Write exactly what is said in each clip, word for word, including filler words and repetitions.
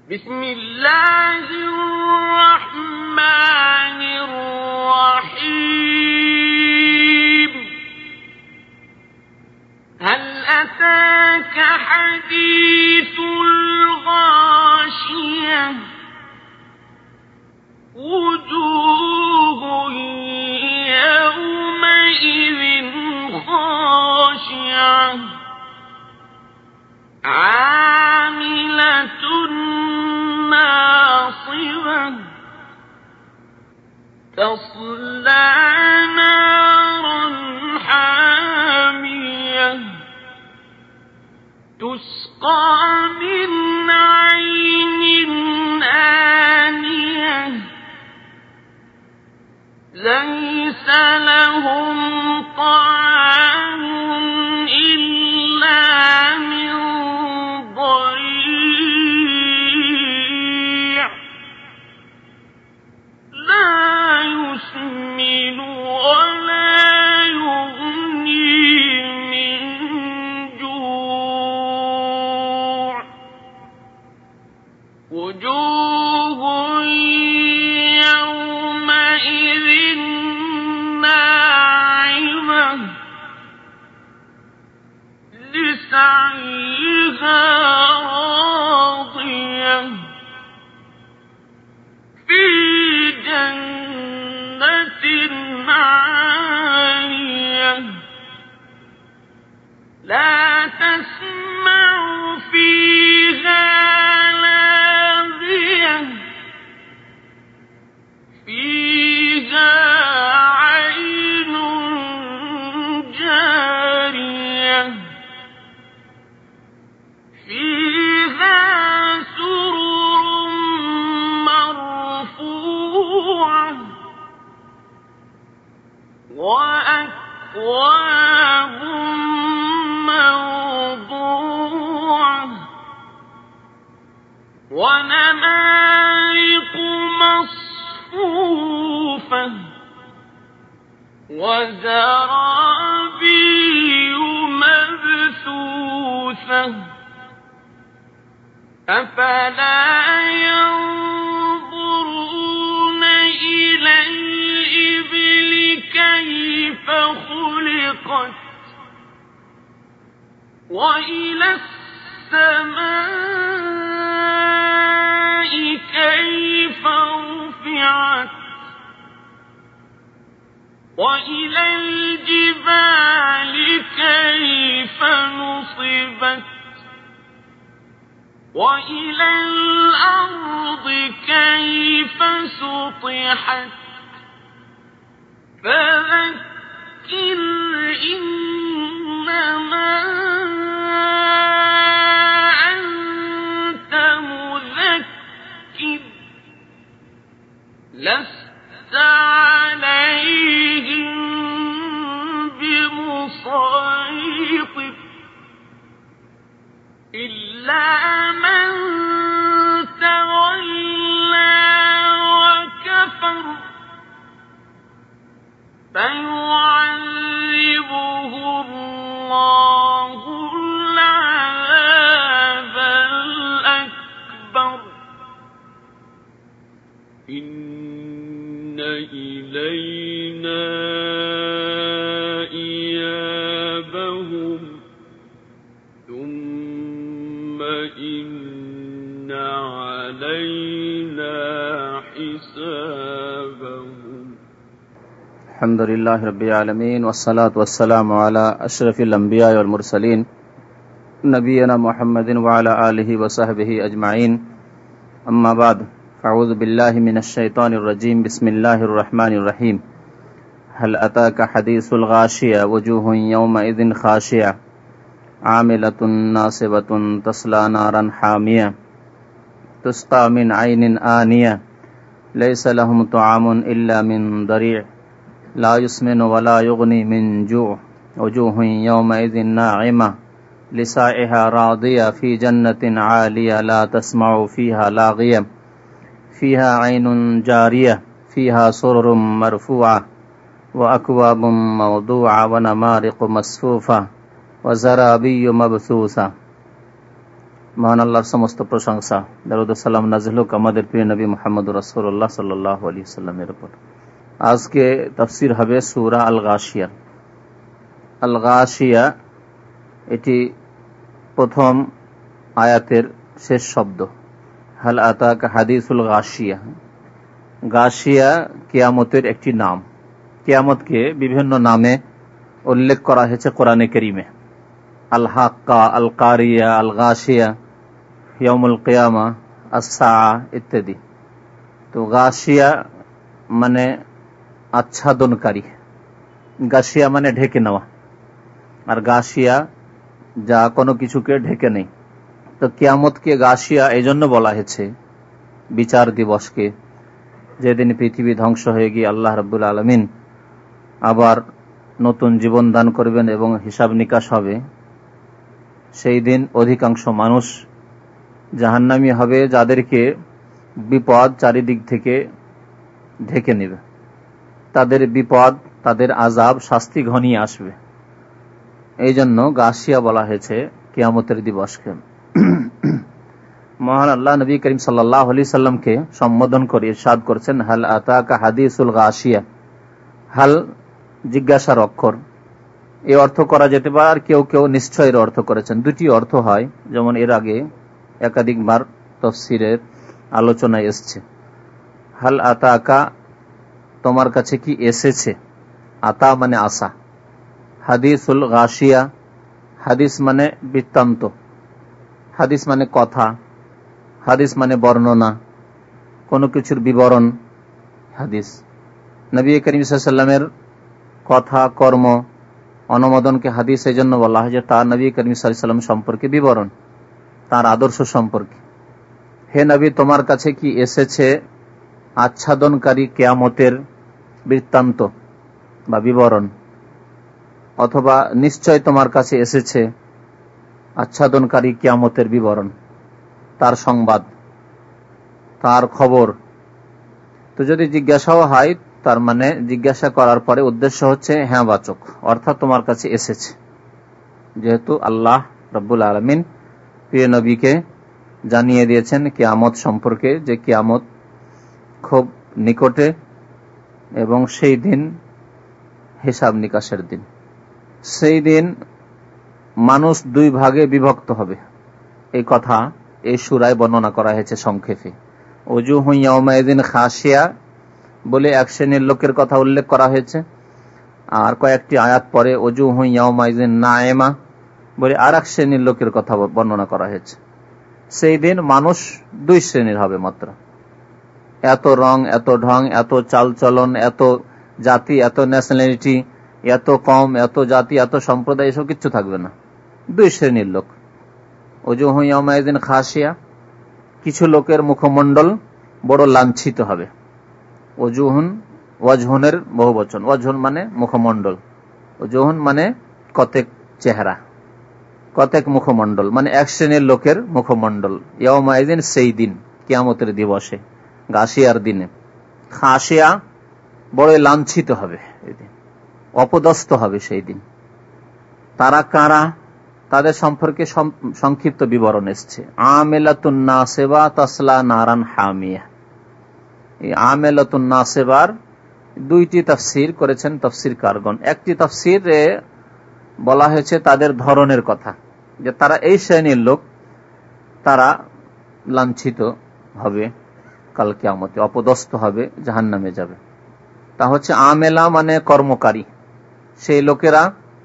بسم الله الرحمن الرحيم. هل أتاك حديث الغاشية وجوه يومئذ خاشعة عاملة ناصبة تصلى نارا حامية تسقى من عين آنية ليس لهم طعام إلا من ضريع لا يسمن ولا يغني من جوع وجوه يومئذ ناعمة لسعيها راضية في جنة عالية لا تسمع فيها لاغية فيها عين جارية فيها سرر مرفوعة وأكواب موضوعة ونمارق مصفوفة وزرابي مبثوثة أفلا ينظرون إلى الإبل كيف خلقت وإلى السماء كيف رفعت وإلى الجبال كيف نصبت وإلى الأرض كيف سطحت فذكر إنما أنت مذكر لست عليهم بمسيطر إلا من تولى وكفر فيعذبه الله العذاب الأكبر إن إلينا إيابهم ثم إن علينا حسابهم. الحمد لله رب العالمين والصلاة والسلام على أشرف الأنبياء والمرسلين نبينا محمد وعلى آله وصحبه أجمعين أما بعد فأعوذ بالله من الشيطان الرجيم بسم الله الرحمن الرحيم. هل أتاك حديث الغاشية وجوه يومئذ خاشعة عاملة ناصبة تصلى نارا حامية تسقى من عين آنية ليس لهم طعام إلا من ضريع لا يسمن ولا يغني من جوع وجوه يومئذ ناعمة لسعيها راضية في جنة عالية لا تسمع فيها لاغية فيها عين جارية فيها سرر مرفوعة وأكواب موضوعة ونمارق مصفوفة وزرابي مبثوثة. মহান আল্লাহর সমস্ত প্রশংসা, দরুদ ও সালাম নাযিল হোক আমাদের প্রিয় নবী মুহাম্মদুর রাসূলুল্লাহ সাল্লাল্লাহু আলাইহি ওয়াসাল্লামের উপর। আজকে তাফসীর হবে সূরা আল গাশিয়া। আল গাশিয়া এটি প্রথম আয়াতের শেষ শব্দ। হাল আতাকা হাদিসুল গাশিয়া। গাশিয়া কিয়ামতের একটি নাম। কিয়ামতকে বিভিন্ন নামে উল্লেখ করা হয়েছে কোরআনে কারীমে। আল হাক্কা, আল কারিয়া, আল গাশিয়া, ইয়াউমুল কিয়ামা, আস-সাআ ইত্যাদি। তো গাশিয়া মানে আচ্ছাদনকারী, গাশিয়া মানে ঢেকে নেওয়া, আর গাশিয়া যা কোনো কিছুকে ঢেকে নেই। তো কিয়ামতকে গাশিয়া এই জন্য বলা হয়েছে, বিচার দিবসকে, যেদিন পৃথিবী ধ্বংস হয়ে গিয়ে আল্লাহ রাব্বুল আলামিন আবার নতুন জীবন দান করবেন এবং হিসাব নিকাশ হবে। সেই দিন অধিকাংশ মানুষ জাহান্নামী হবে, যাদেরকে বিপদ চারিদিক থেকে ঢেকে নেবে। তাদের বিপদ, তাদের আযাব, শাস্তি ঘনিয়ে আসবে। এই জন্য গাশিয়া বলা হয়েছে কিয়ামতের দিবসকে। মহান আল্লাহ নবী করিম সাল্লাল্লাহু আলাইহি সাল্লামকে সম্বোধন করে ইরশাদ করছেন, হাল আতাকা হাদিসুল গাশিয়া। হাল জিজ্ঞাসার অক্ষর, এই অর্থ করা যেতে পারে, আর কেউ কেউ নিশ্চয়ের অর্থ করেছেন। দুটি অর্থ হয়, যেমন এর আগে একাধিকবার তাফসীরের আলোচনায় এসছে। হাল আতাকা, তোমার কাছে কি এসেছে, আতা মানে আসা। হাদিসুল গাশিয়া, হাদিস মানে বৃত্তান্ত, হাদিস মানে কথা, হাদিস মানে বর্ণনা, কোনো কিছুর বিবরণ হাদিস। নবী করিম সাল্লাল্লাহু আলাইহি ওয়াসাল্লামের কথা, কর্ম, অনুমোদনকে হাদিস এই জন্য বলা হয় যে তার নবী করিম সাল্লাল্লাহু আলাইহি ওয়াসাল্লাম সম্পর্কে বিবরণ, তার আদর্শ সম্পর্কে। হে নবী, তোমার কাছে কি এসেছে আচ্ছাদনকারী কিয়ামতের বৃত্তান্ত বা বিবরণ, অথবা নিশ্চয় তোমার কাছে এসেছে আচ্ছাদনকারী কিয়ামতের বিবরণ, তার সংবাদ, তার খবর। তো যদি জিজ্ঞাসাও হয়, তার মানে জিজ্ঞাসা করার পরে উদ্দেশ্য হচ্ছে হ্যাঁ বাচক, অর্থাৎ তোমার কাছে এসেছে। যেহেতু আল্লাহ রাব্বুল আলামিন প্রিয় নবীকে জানিয়ে দিয়েছেন কিয়ামত সম্পর্কে, যে কিয়ামত খুব নিকটে এবং সেই দিন হিসাব নিকাশের দিন। সেই দিন মানুষ দুই ভাগে বিভক্ত হবে, এই কথা এই সূরায় বর্ণনা করা হয়েছে সংক্ষেপে। ওজুহু ইয়াউমাইযিন খাশিয়া বলে এক শ্রেণীর লোকের কথা উল্লেখ করা হয়েছে, আর কয়েকটি আয়াত পরে ওজুহু ইয়াউমাইযিন নাঈমা বলে আর এক শ্রেণীর লোকের কথা বর্ণনা করা হয়েছে। সেই দিন মানুষ দুই শ্রেণীর হবে মাত্র। এত রং, এত ঢং, এত চালচলন, এত জাতি, এত ন্যাশনালিটি, এত কম, এত জাতি, এত সম্প্রদায়, এসব কিচ্ছু থাকবে না। দুই শ্রেণীর লোক। ওজুহু ইয়াউমাইযিন খাশিয়া, কিছু লোকের মুখমণ্ডল বড় লাঞ্ছিত হবে। ওজুহুন, ওয়াজহুনের বহু বচন, ওয়াজহুন মানে মুখমণ্ডল, ওজুহুন মানে কতেক চেহারা, কতেক মুখমণ্ডল, মানে এক শ্রেণীর লোকের মুখমণ্ডল। ইয়াউমাইযিন সেই দিন, কিয়ামতের দিবসে, গাশিয়ার দিনে। খাশিয়া বড় লাঞ্ছিত হবে, অপদস্থ হবে সেই দিন। তারা কারা, তাদের সম্পর্কে সংক্ষিপ্ত বিবরণ এসছে। আমিলাতুন নাসিবা তাসলা নারান হামিয়া। এই আমিলাতুন নাসিবার দুইটি তাফসীর করেছেন তাফসীরকারগণ। একটি তাফসীরে বলা হয়েছে তাদের ধরনের কথা, যে তারা এই শ্রেণীর লোক, তারা লাঞ্ছিত হবে কাল কিয়ামতে, অপদস্থ হবে, জাহান্নামে যাবে। তা হচ্ছে আমেলা মানে কর্মকারী, সেই লোকেরা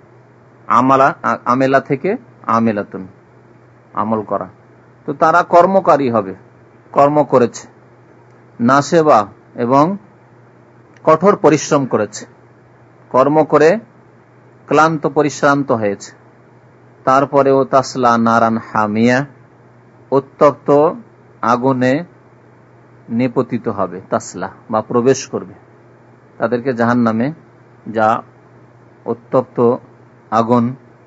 আমালা, আমেলা থেকে আমেলাতুন, আমল করা। তো তারা কর্মকারী হবে, কর্ম করেছে। নাসেবা এবং কঠোর পরিশ্রম করেছে, কর্ম করে ক্লান্ত পরিশ্রান্ত হয়েছে। তারপরেও তাসলা নারান হামিয়া, উত্তপ্ত আগুনে নিপতিত হবে, তাসলা বা প্রবেশ করবে, তাদেরকে জাহান্নামে, যা উত্তপ্ত আগুন,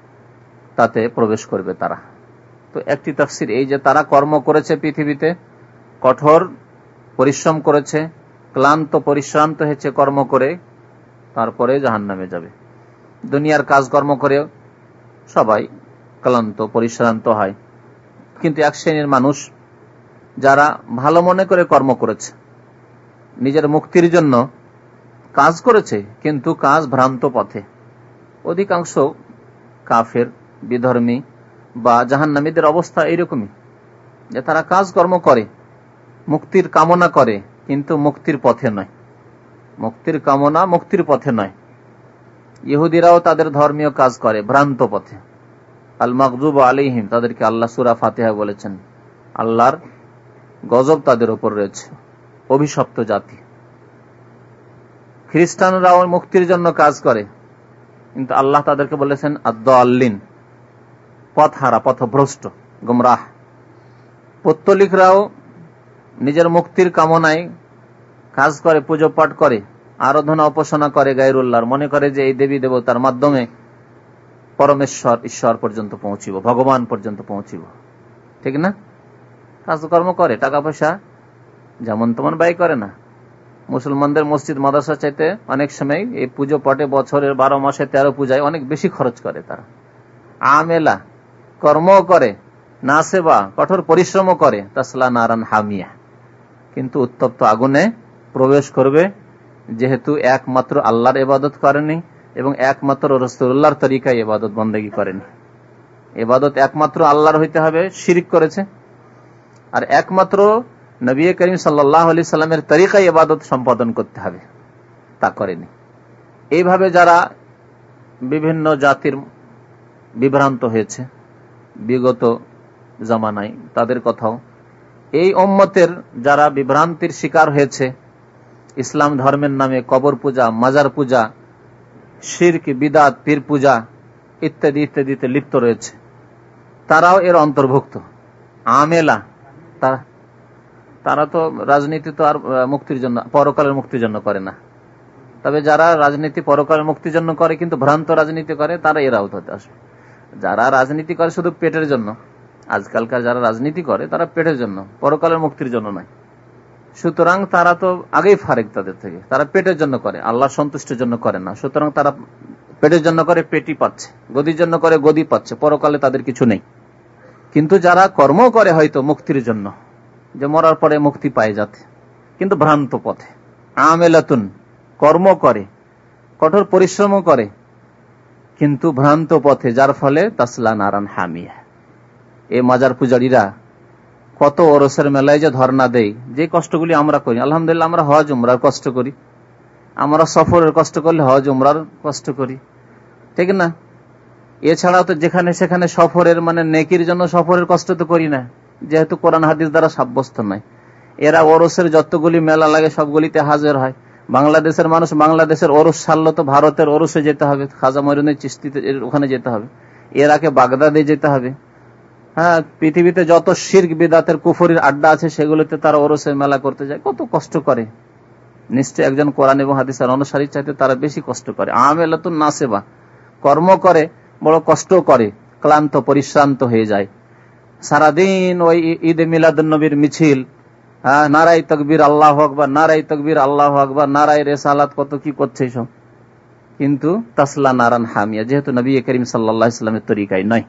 তাতে প্রবেশ করবে তারা। তো একটি তাফসীর এই যে তারা কর্ম করেছে, পৃথিবীতে কঠোর পরিশ্রম করেছে, ক্লান্ত পরিশ্রান্ত হয়েছে কর্ম করে, তারপরে জাহান্নামে যাবে। দুনিয়ার কাজকর্ম করে সবাই ক্লান্ত পরিশ্রান্ত হয়, কিন্তু এক শ্রেণীর মানুষ যারা ভালো মনে করে কর্ম করেছে, নিজের মুক্তির জন্য কাজ করেছে, কিন্তু কাজ ভ্রান্ত পথে। অধিকাংশ কাফের, বিধর্মী বা জাহান্নামীদের অবস্থা এইরকমই, যে তারা কাজ কর্ম করে, মুক্তির কামনা করে, কিন্তু মুক্তির পথে নয়। মুক্তির কামনা মুক্তির পথে নয়। ইহুদিরাও তাদের ধর্মীয় কাজ করে ভ্রান্ত পথে। আল মাগযুব আলাইহিম, তাদেরকে আল্লাহ সূরা ফাতিহা বলেছেন আল্লাহর গজব তাদের উপর রয়েছে, অভিশপ্ত জাতি। খ্রিস্টানরাও মুক্তির জন্য কাজ করে, কিন্তু আল্লাহ তাদেরকে বলেছেন আদ-দাল্লিন, পথহারা, পথভ্রষ্ট, গুমরাহ। পৌত্তলিকরাও নিজের মুক্তির কামনায় কাজ করে, পুজো পাঠ করে, আরাধনা উপাসনা করে গায়রুল্লাহর, মনে করে যে এই দেবী দেবতার মাধ্যমে পরমেশ্বর, ঈশ্বর পর্যন্ত পৌঁছিব, ভগবান পর্যন্ত পৌঁছিব। ঠিক না? কাজকর্ম করে, টাকা পয়সা যেমন তেমন ব্যয় করে না। মুসলমানদের মসজিদ মাদ্রাসা চাইতে অনেক সময় এই পুজো পাঠে বছরের বারো মাসে তেরো পূজায় অনেক বেশি খরচ করে তারা। আমেলা, কর্ম করে, নাসেবা, কঠোর পরিশ্রম করে, তাসলা নারান হামিয়া, কিন্তু উত্তপ্ত আগুনে প্রবেশ করবে, যেহেতু একমাত্র আল্লাহর ইবাদত করেনি এবং একমাত্র রাসূলুল্লাহর তরিকায় ইবাদত বন্দেগী করেনি। ইবাদত একমাত্র আল্লাহর হইতে হবে, শিরক করেছে। আর একমাত্র নবী করিম সাল্লাল্লাহু আলাইহি সাল্লামের তরিকায় ইবাদত সম্পাদন করতে হবে, তা করেনি। এইভাবে যারা বিভিন্ন জাতির বিভ্রান্ত হয়েছে বিগত জামানায়, তাদের কথাও এই উম্মতের যারা বিভ্রান্তির শিকার হয়েছে, ইসলাম ধর্মের নামে কবর পূজা, মাজার পূজা, শিরক, বিদআত, পীর পূজা ইত্যাদি ইত্যাদিতে লিপ্ত রয়েছে, তারাও এর অন্তর্ভুক্ত। আমেলা, তারা তারা তো রাজনীতি তো আর মুক্তির জন্য, পরকালের মুক্তির জন্য করে না। তবে যারা রাজনীতি পরকালের মুক্তির জন্য করে কিন্তু ভ্রান্ত রাজনীতি করে, তারা এর আওতাতে আসবে। যারা রাজনীতি করে শুধু পেটের জন্য, আজকালকার যারা রাজনীতি করে তারা পেটের জন্য, পরকালের মুক্তির জন্য নয়। সুতরাং তারা তো আগেই ফারেক তাদের থেকে, তারা পেটের জন্য করে, আল্লাহর সন্তুষ্টির জন্য করে না। সুতরাং তারা পেটের জন্য করে, পেটি পাচ্ছে, গদির জন্য করে, গদি পাচ্ছে, পরকালে তাদের কিছু নেই। কিন্তু যারা কর্ম করে হয়তো মুক্তির জন্য, যে মরার পরে মুক্তি পায় যাতে, কিন্তু ভ্রান্ত পথে। আমেলাতুন, কর্ম করে, কঠোর পরিশ্রম করে, কিন্তু ভ্রান্ত পথে, যার ফলে তাসলা নারান হামিয়া। এই মাজার পূজারীরা কত ওরসের মেলায় যে ধর্ণা দেয়, যে কষ্টগুলি আমরা করি, আলহামদুলিল্লাহ আমরা হজ উমরার কষ্ট করি, আমরা সফরের কষ্ট করলে হজ উমরার কষ্ট করি, ঠিক না? এছাড়াও তো যেখানে সেখানে সফরের মানে নেকির জন্য সফরের কষ্ট তো করি না, যেহেতু কোরআন হাদিস দ্বারা সাব্যস্ত নয়। এরা ওরসের যতগুলি মেলা লাগে সবগুলিতে হাজির হয়। বাংলাদেশের মানুষ বাংলাদেশের ওরস সারল তো ভারতের ওরসে যেতে হবে, খাজা মঈনুদ্দিন চিশতিতে ওখানে যেতে হবে, এরাকে বাগদাদে যেতে হবে। হ্যাঁ, পৃথিবীতে যত শিরক বিদআতের কুফরির আড্ডা আছে সেগুলোতে তারা ওরসের মেলা করতে যায়, কত কষ্ট করে। নিশ্চয় একজন কোরআন এবং হাদিসের অনুসারী চাইতে তারা বেশি কষ্ট করে। আমেলাতুন নাসেবা, কর্ম করে, বড় কষ্ট করে, ক্লান্ত পরিশ্রান্ত হয়ে যায়। সারাদিন ওই ঈদে মিলাদুন নবীর মিছিল, হ্যাঁ, নারাই তাকবীর আল্লাহু আকবার, নারাই তাকবীর আল্লাহু আকবার, নারাই রিসালাত, কত কি করছে সব, কিন্তু তাসলা নারান হামিয়া, যেহেতু নবী করিম সাল্লাল্লাহু আলাইহি ওয়াসাল্লামের তরিকায় নয়।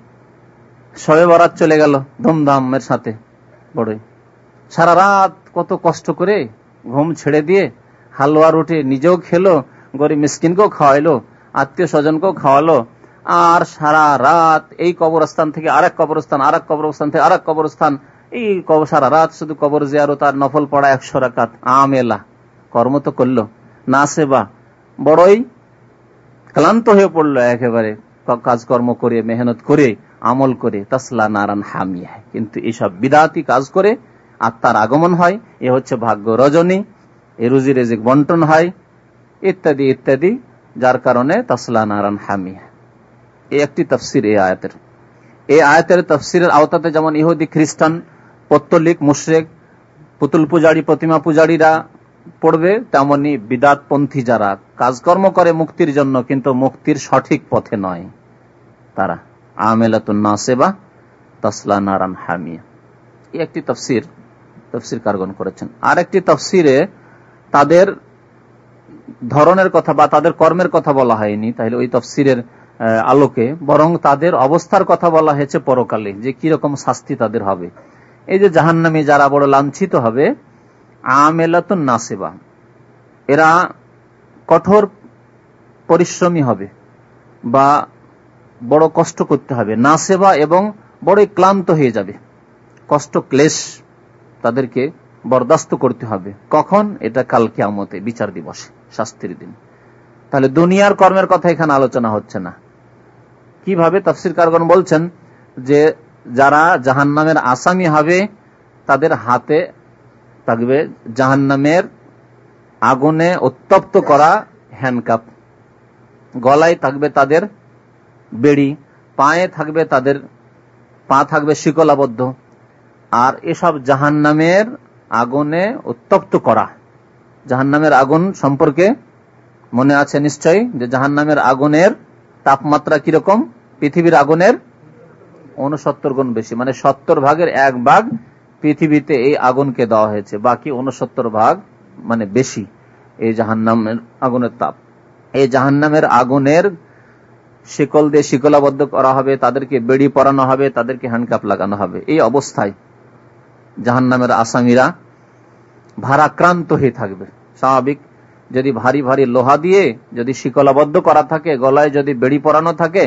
শবে বরাত চলে গেল ধুমধামের সাথে, বড়ই সারা রাত কত কষ্ট করে ঘুম ছেড়ে দিয়ে হালুয়া রুটি নিজেও খেলো, গরিব মিসকিনকেও খাওয়াইলো, আত্মীয় স্বজনকেও খাওয়ালো, আর সারা রাত এই কবরস্থান থেকে আরেক কবরস্থান, আরেক কবরস্থান থেকে আরেক কবরস্থান, এই সারা রাত শুধু কবর জিয়ারত আর নফল পড়া একশো রাকাত। আমেলা, কর্ম তো করলো, নাসেবা, বড়ই ক্লান্ত হয়ে পড়লো একেবারে কাজকর্ম করে, মেহনত করে, আমল করে, তাসলা নারান হামিয়া। কিন্তু এইসব বিদআতি কাজ করে আত্মার আগমন হয়, এ হচ্ছে ভাগ্য রজনী, এ রুজি রিজিক বন্টন হয়, ইত্যাদি ইত্যাদি, যার কারণে তাসলা নারান হামিয়া। এই একটি তাফসীর এই আয়াতের। এই আয়াতের তাফসীরের আওতাতে যেমন ইহুদি, খ্রিস্টান, পৌত্তলিক, মুশরিক, পুতুল পূজারী, প্রতিমা পূজারীরা পড়বে, তেমনি বিদআতপন্থী যারা কাজকর্ম করে মুক্তির জন্য কিন্তু মুক্তির সঠিক পথে নয়, তারা আমেলাতুন নাসেবা তাসলা নারান হামিয়া। এই একটি তাফসীর তাফসীর কারগণ করেছেন। আর একটি তাফসীরে তাদের ধরনের কথা বা তাদের কর্মের কথা বলা হয়নি, তাহলে ওই তাফসীরের আলোকে, বরং তাদের অবস্থার কথা বলা হয়েছে পরকালে, যে কিরকম শাস্তি তাদের হবে। এই যে জাহান্নামী যারা বড় লাঞ্ছিত হবে, আমেলাতুন নাসিবা, এরা কঠোর পরিশ্রমী হবে বা বড় কষ্ট করতে হবে, নাসেবা এবং বড় ক্লান্ত হয়ে যাবে, কষ্ট ক্লেশ তাদেরকে বরদাস্ত করতে হবে। কখন? এটা কাল কিয়ামতে, বিচার দিবসে, শাস্তির দিন। তাহলে দুনিয়ার কর্মের কথা এখানে আলোচনা হচ্ছে না। কিভাবে? তাফসীরকারগণ বলছেন যে যারা জাহান্নামের আসামি হবে তাদের হাতে থাকবে জাহান্নামের আগুনে উত্তপ্ত করা হ্যান্ডকাপ, গলায় থাকবে তাদের বেড়ি, পায়ে থাকবে তাদের পা থাকবে শিকলাবদ্ধ। আর এসব জাহান্নামের আগুনে উত্তপ্ত করা, জাহান্নামের আগুন সম্পর্কে মনে আছে নিশ্চয়ই যে জাহান্নামের আগুনের তাপমাত্রা কিরকম? পৃথিবীর আগুনের ঊনসত্তর গুণ বেশি, মানে সত্তর ভাগের এক ভাগ পৃথিবীতে এই আগুনকে দেওয়া হয়েছে, বাকি ঊনসত্তর ভাগ মানে বেশি এই জাহান্নামের আগুনের তাপ। এই জাহান্নামের আগুনের শিকল দিয়ে শিকলাবদ্ধ করা হবে, তাদেরকে বেড়ি পরানো হবে, তাদেরকে হ্যান্ডকাপ লাগানো হবে। এই অবস্থায় জাহান্নামের আসামিরা ভারাক্রান্ত হয়ে থাকবে। স্বাভাবিক, যদি ভারী ভারী লোহা দিয়ে যদি শিকলাবদ্ধ করা থাকে, গলায় যদি বেড়ি পরানো থাকে,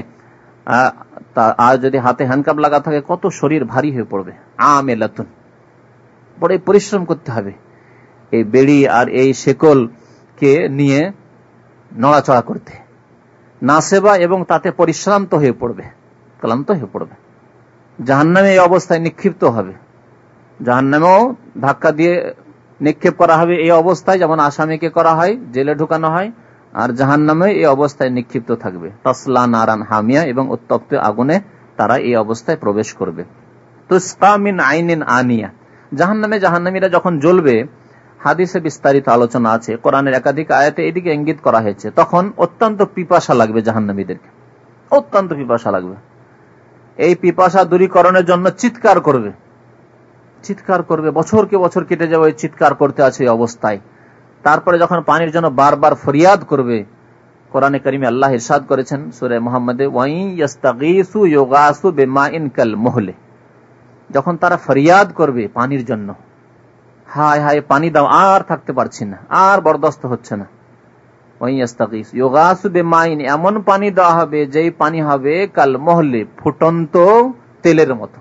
আর যদি হাতে হ্যান্ডকাপ লাগা থাকে, কত শরীর ভারী হয়ে পড়বে। আমেলাতুন, বড় পরিশ্রম করতে হবে এই বেড়ি আর এই শিকল কে নিয়ে নড়াচড়া করতে, নাসেবা, এবং তাতে পরিশ্রান্ত হয়ে পড়বে, ক্লান্ত হয়ে পড়বে। জাহান্নামে এই অবস্থায় নিক্ষিপ্ত হবে, জাহান্নামেও ধাক্কা দিয়ে নিক্ষেপ করা হবে এই অবস্থায়, যেমন আসামিকে করা হয়, জেলে ঢুকানো হয়, আর জাহান্নামে এই অবস্থায় নিক্ষিপ্ত থাকবে। তাসলা নারান হামিয়া, এবং উত্তপ্ত আগুনে তারা এই অবস্থায় প্রবেশ করবে। তুসকা মিন আইনিন আনিয়া, জাহান্নামে জাহান্নামীরা যখন জ্বলবে, হাদিসে বিস্তারিত আলোচনা আছে, কোরআনের একাধিক আয়াতে এদিকে ইঙ্গিত করা হয়েছে। তখন অত্যন্ত পিপাসা লাগবে জাহান্নামীদেরকে, অত্যন্ত পিপাসা লাগবে। এই পিপাসা দূরীকরণের জন্য চিৎকার করবে, চিৎকার করবে, বছরকে বছর কেটে যাবে চিৎকার করতে আছে এই অবস্থায়। তারপরে যখন পানির জন্য বারবার ফরিয়াদ করবে, কোরআনে কারিমে আল্লাহ ইরশাদ করেছেন সূরা মুহাম্মাদে, ওয়াই ইয়াস্তাগীসু ইউগাসু বিমাইন কাল মুহলে, যখন তারা ফরিয়াদ করবে পানির জন্য, হায় হায় পানি দাও, আর থাকতে পারছি না, আর বরদাস্ত হচ্ছে না, ওয়াই ইয়াস্তাগীসু ইউগাসু বিমাইন, এমন পানি দেওয়া হবে যেই পানি হবে কাল মুহলে, ফুটন্ত তেলের মতো।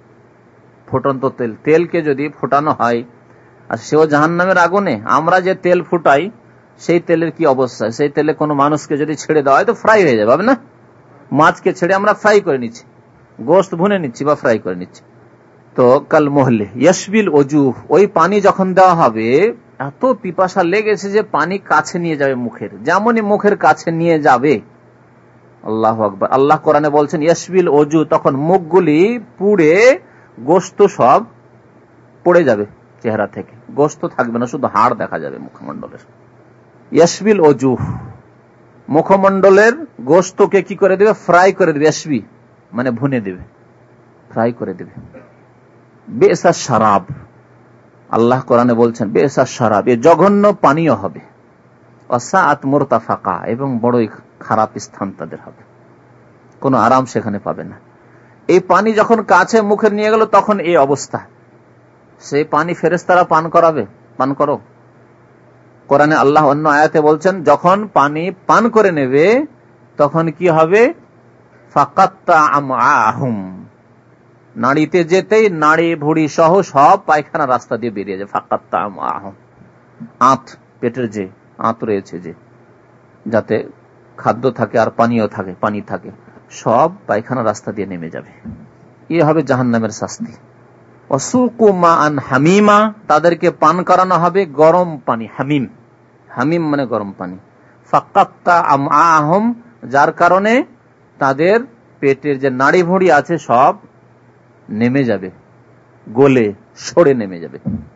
ফুটন্ত তেল, তেলকে যদি ফোটানো হয়, আর সেও জাহান্নামের আগুনে, আমরা যে তেল ফুটাই সেই তেলের কি অবস্থা? সেই তেলে কোনো মানুষকে যদি ছেড়ে দেওয়া হয় তো ফ্রাই হয়ে যাবে না? মাছকে ছেড়ে আমরা ফ্রাই করে নিচ্ছি, গোশত ভুনে নিচ্ছি বা ফ্রাই করে নিচ্ছি। তো কাল মুহলে ইয়াশবিল ওজুহ, ওই পানি যখন দেওয়া হবে, এত পিপাসা লেগেছে যে পানি কাছে নিয়ে যাবে মুখের, যেমনই মুখের কাছে নিয়ে যাবে। আল্লাহু আকবার। আল্লাহ কোরআনে বলছেন ইয়াশবিল ওজু, তখন মুখগুলি পুড়ে গোশত সব পড়ে যাবে চেহারা থেকে, গোশত থাকবে না, শুধু হাড় দেখা যাবে মুখমণ্ডলের। ইয়াশবিল ওজুহ, মুখমণ্ডলের গোশতকে কি করে দেবে? ফ্রাই করে দেবে। ইয়াশবি মানে ভুনে দেবে, ফ্রাই করে দেবে। বেসা শারাব, আল্লাহ কোরআনে বলছেন বেসা শারাব, এ জঘন্য পানীয় হবে। ওয়াসাআত মুরতাফাকা, এবং বড়ই খারাপ স্থান তাদের হবে, কোনো আরাম সেখানে পাবে না। এই পানি যখন কাছে মুখে নিয়ে গেল তখন এই অবস্থা, সেই পানি ফেরেশতারা পান করাবে, পান করো। কোরআনে আল্লাহ অন্য আয়াতে বলছেন যখন পানি পান করে নেবে তখন কি হবে? ফাকাত্তা আমআহুম, নাড়িতে যেতেই নাড়ি ভুড়ি সহ সব পায়খানা রাস্তা দিয়ে বেরিয়ে যায়। ফাকাত্তা আমআহুম, আঁত, পেটের যে আঁত রয়েছে, যে যাতে খাদ্য থাকে আর পানীয় থাকে, পানি থাকে, সব পায়খানা রাস্তা দিয়ে নেমে যাবে। এ হবে জাহান্নামের শাস্তি। ওয়াসুকু মাআন হামিমা, তাদেরকে পান করানো হবে গরম পানি। হামিম, হামিম মানে গরম পানি। ফাকাত্তা আমআহুম, যার কারণে তাদের পেটের যে নাড়ি ভুঁড়ি আছে সব নেমে যাবে, গলে সরে নেমে যাবে।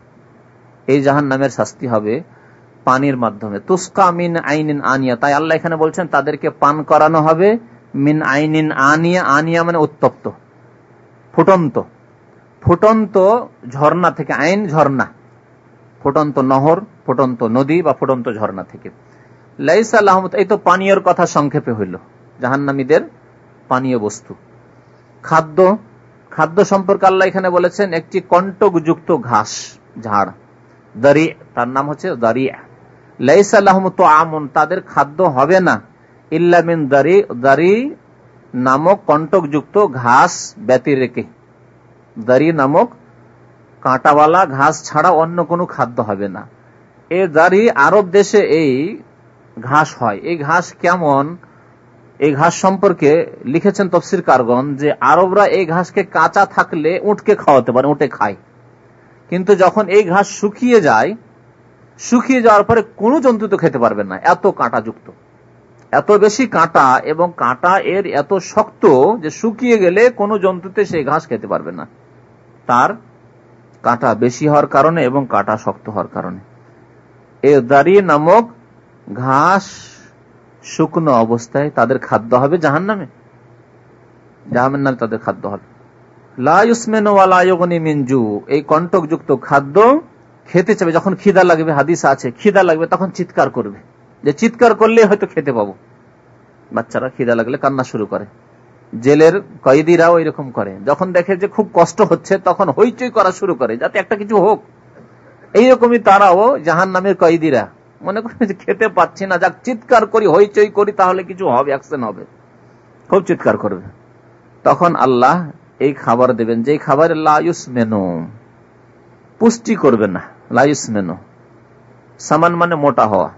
এই জাহান্নামের শাস্তি হবে পানির মাধ্যমে। তুসকা মিন আইনিন আনিয়া, তাই আল্লাহ এখানে বলছেন তাদেরকে পান করানো হবে মিন আইনিন আনিয়া। আনিয়া মানে উত্তপ্ত, ফুটন্ত, ফুটন্ত ঝর্ণা থেকে। আইন ঝর্ণা, ফুটন্ত নহর, ফুটন্ত নদী বা ফুটন্ত ঝর্ণা থেকে। লাইসা লাহুম, এই তো পানীয়র কথা সংক্ষেপে হইল। জাহান্নামীদের পানীয় বস্তু। খাদ্য খাদ্য সম্পর্কে আল্লাহ এখানে বলেছেন একটি কণ্টকযুক্ত ঘাস ঝাড়, দারি, তার নাম হচ্ছে দারি। লাইসা লাহুম তুআমুন, তাদের খাদ্য হবে না, ইল্লা মিন দারি, দারি নামক কণ্টকযুক্ত ঘাস ব্যতিরেকে, দারি নামক কাঁটাওয়ালা ঘাস ছাড়া অন্য কোনো খাদ্য হবে না। এই দারি আরব দেশে এই ঘাস হয়। এই ঘাস কেমন, এই ঘাস সম্পর্কে লিখেছেন তাফসীরকারগণ যে আরবরা এই ঘাসকে কাঁচা থাকলে উটকে খাওয়াতে পারে, উটে খায়, কিন্তু যখন এই ঘাস শুকিয়ে যায়, শুকিয়ে যাওয়ার পরে কোনো জন্তু তো খেতে পারবে না, এত কাঁটাযুক্ত, এত বেশি কাঁটা, এবং কাঁটা এর এত শক্ত যে শুকিয়ে গেলে কোনো জন্তুতে সেই ঘাস খেতে পারবে না, তার কাঁটা বেশি হওয়ার কারণে এবং কাঁটা শক্ত হওয়ার কারণে। এ দারি নামক ঘাস শুকনো অবস্থায় তাদের খাদ্য হবে জাহান্নামে, জাহান্নামে তাদের খাদ্য হবে। লা ইউসমিনু ওয়া লা ইউগনি মিন জু, এই কণ্টকযুক্ত খাদ্য খেতে চাবে, যখন খিদা লাগবে, হাদিস আছে খিদা লাগবে তখন চিৎকার করবে, যে চিৎকার করলে হয়তো খেতে পাবো। বাচ্চারা খিদা লাগলে কান্না শুরু করে, জেলের কয়েদিরাও এরকম করে, যখন দেখে যে খুব কষ্ট হচ্ছে তখন হইচই করা শুরু করে যাতে একটা কিছু হোক। এইরকমই তারাও জাহান্নামের কয়েদিরা মনে করে যে খেতে পাচ্ছি না, যাক চিৎকার করি, হইচই করি, তাহলে কিছু হবে, অ্যাকশন হবে, খুব চিৎকার করবে। তখন আল্লাহ এই খাবার দেবেন, যে খাবার লা ইউসমিনু, পুষ্টি করবে না, লা ইউসমিনু সামান মানে মোটা হওয়া,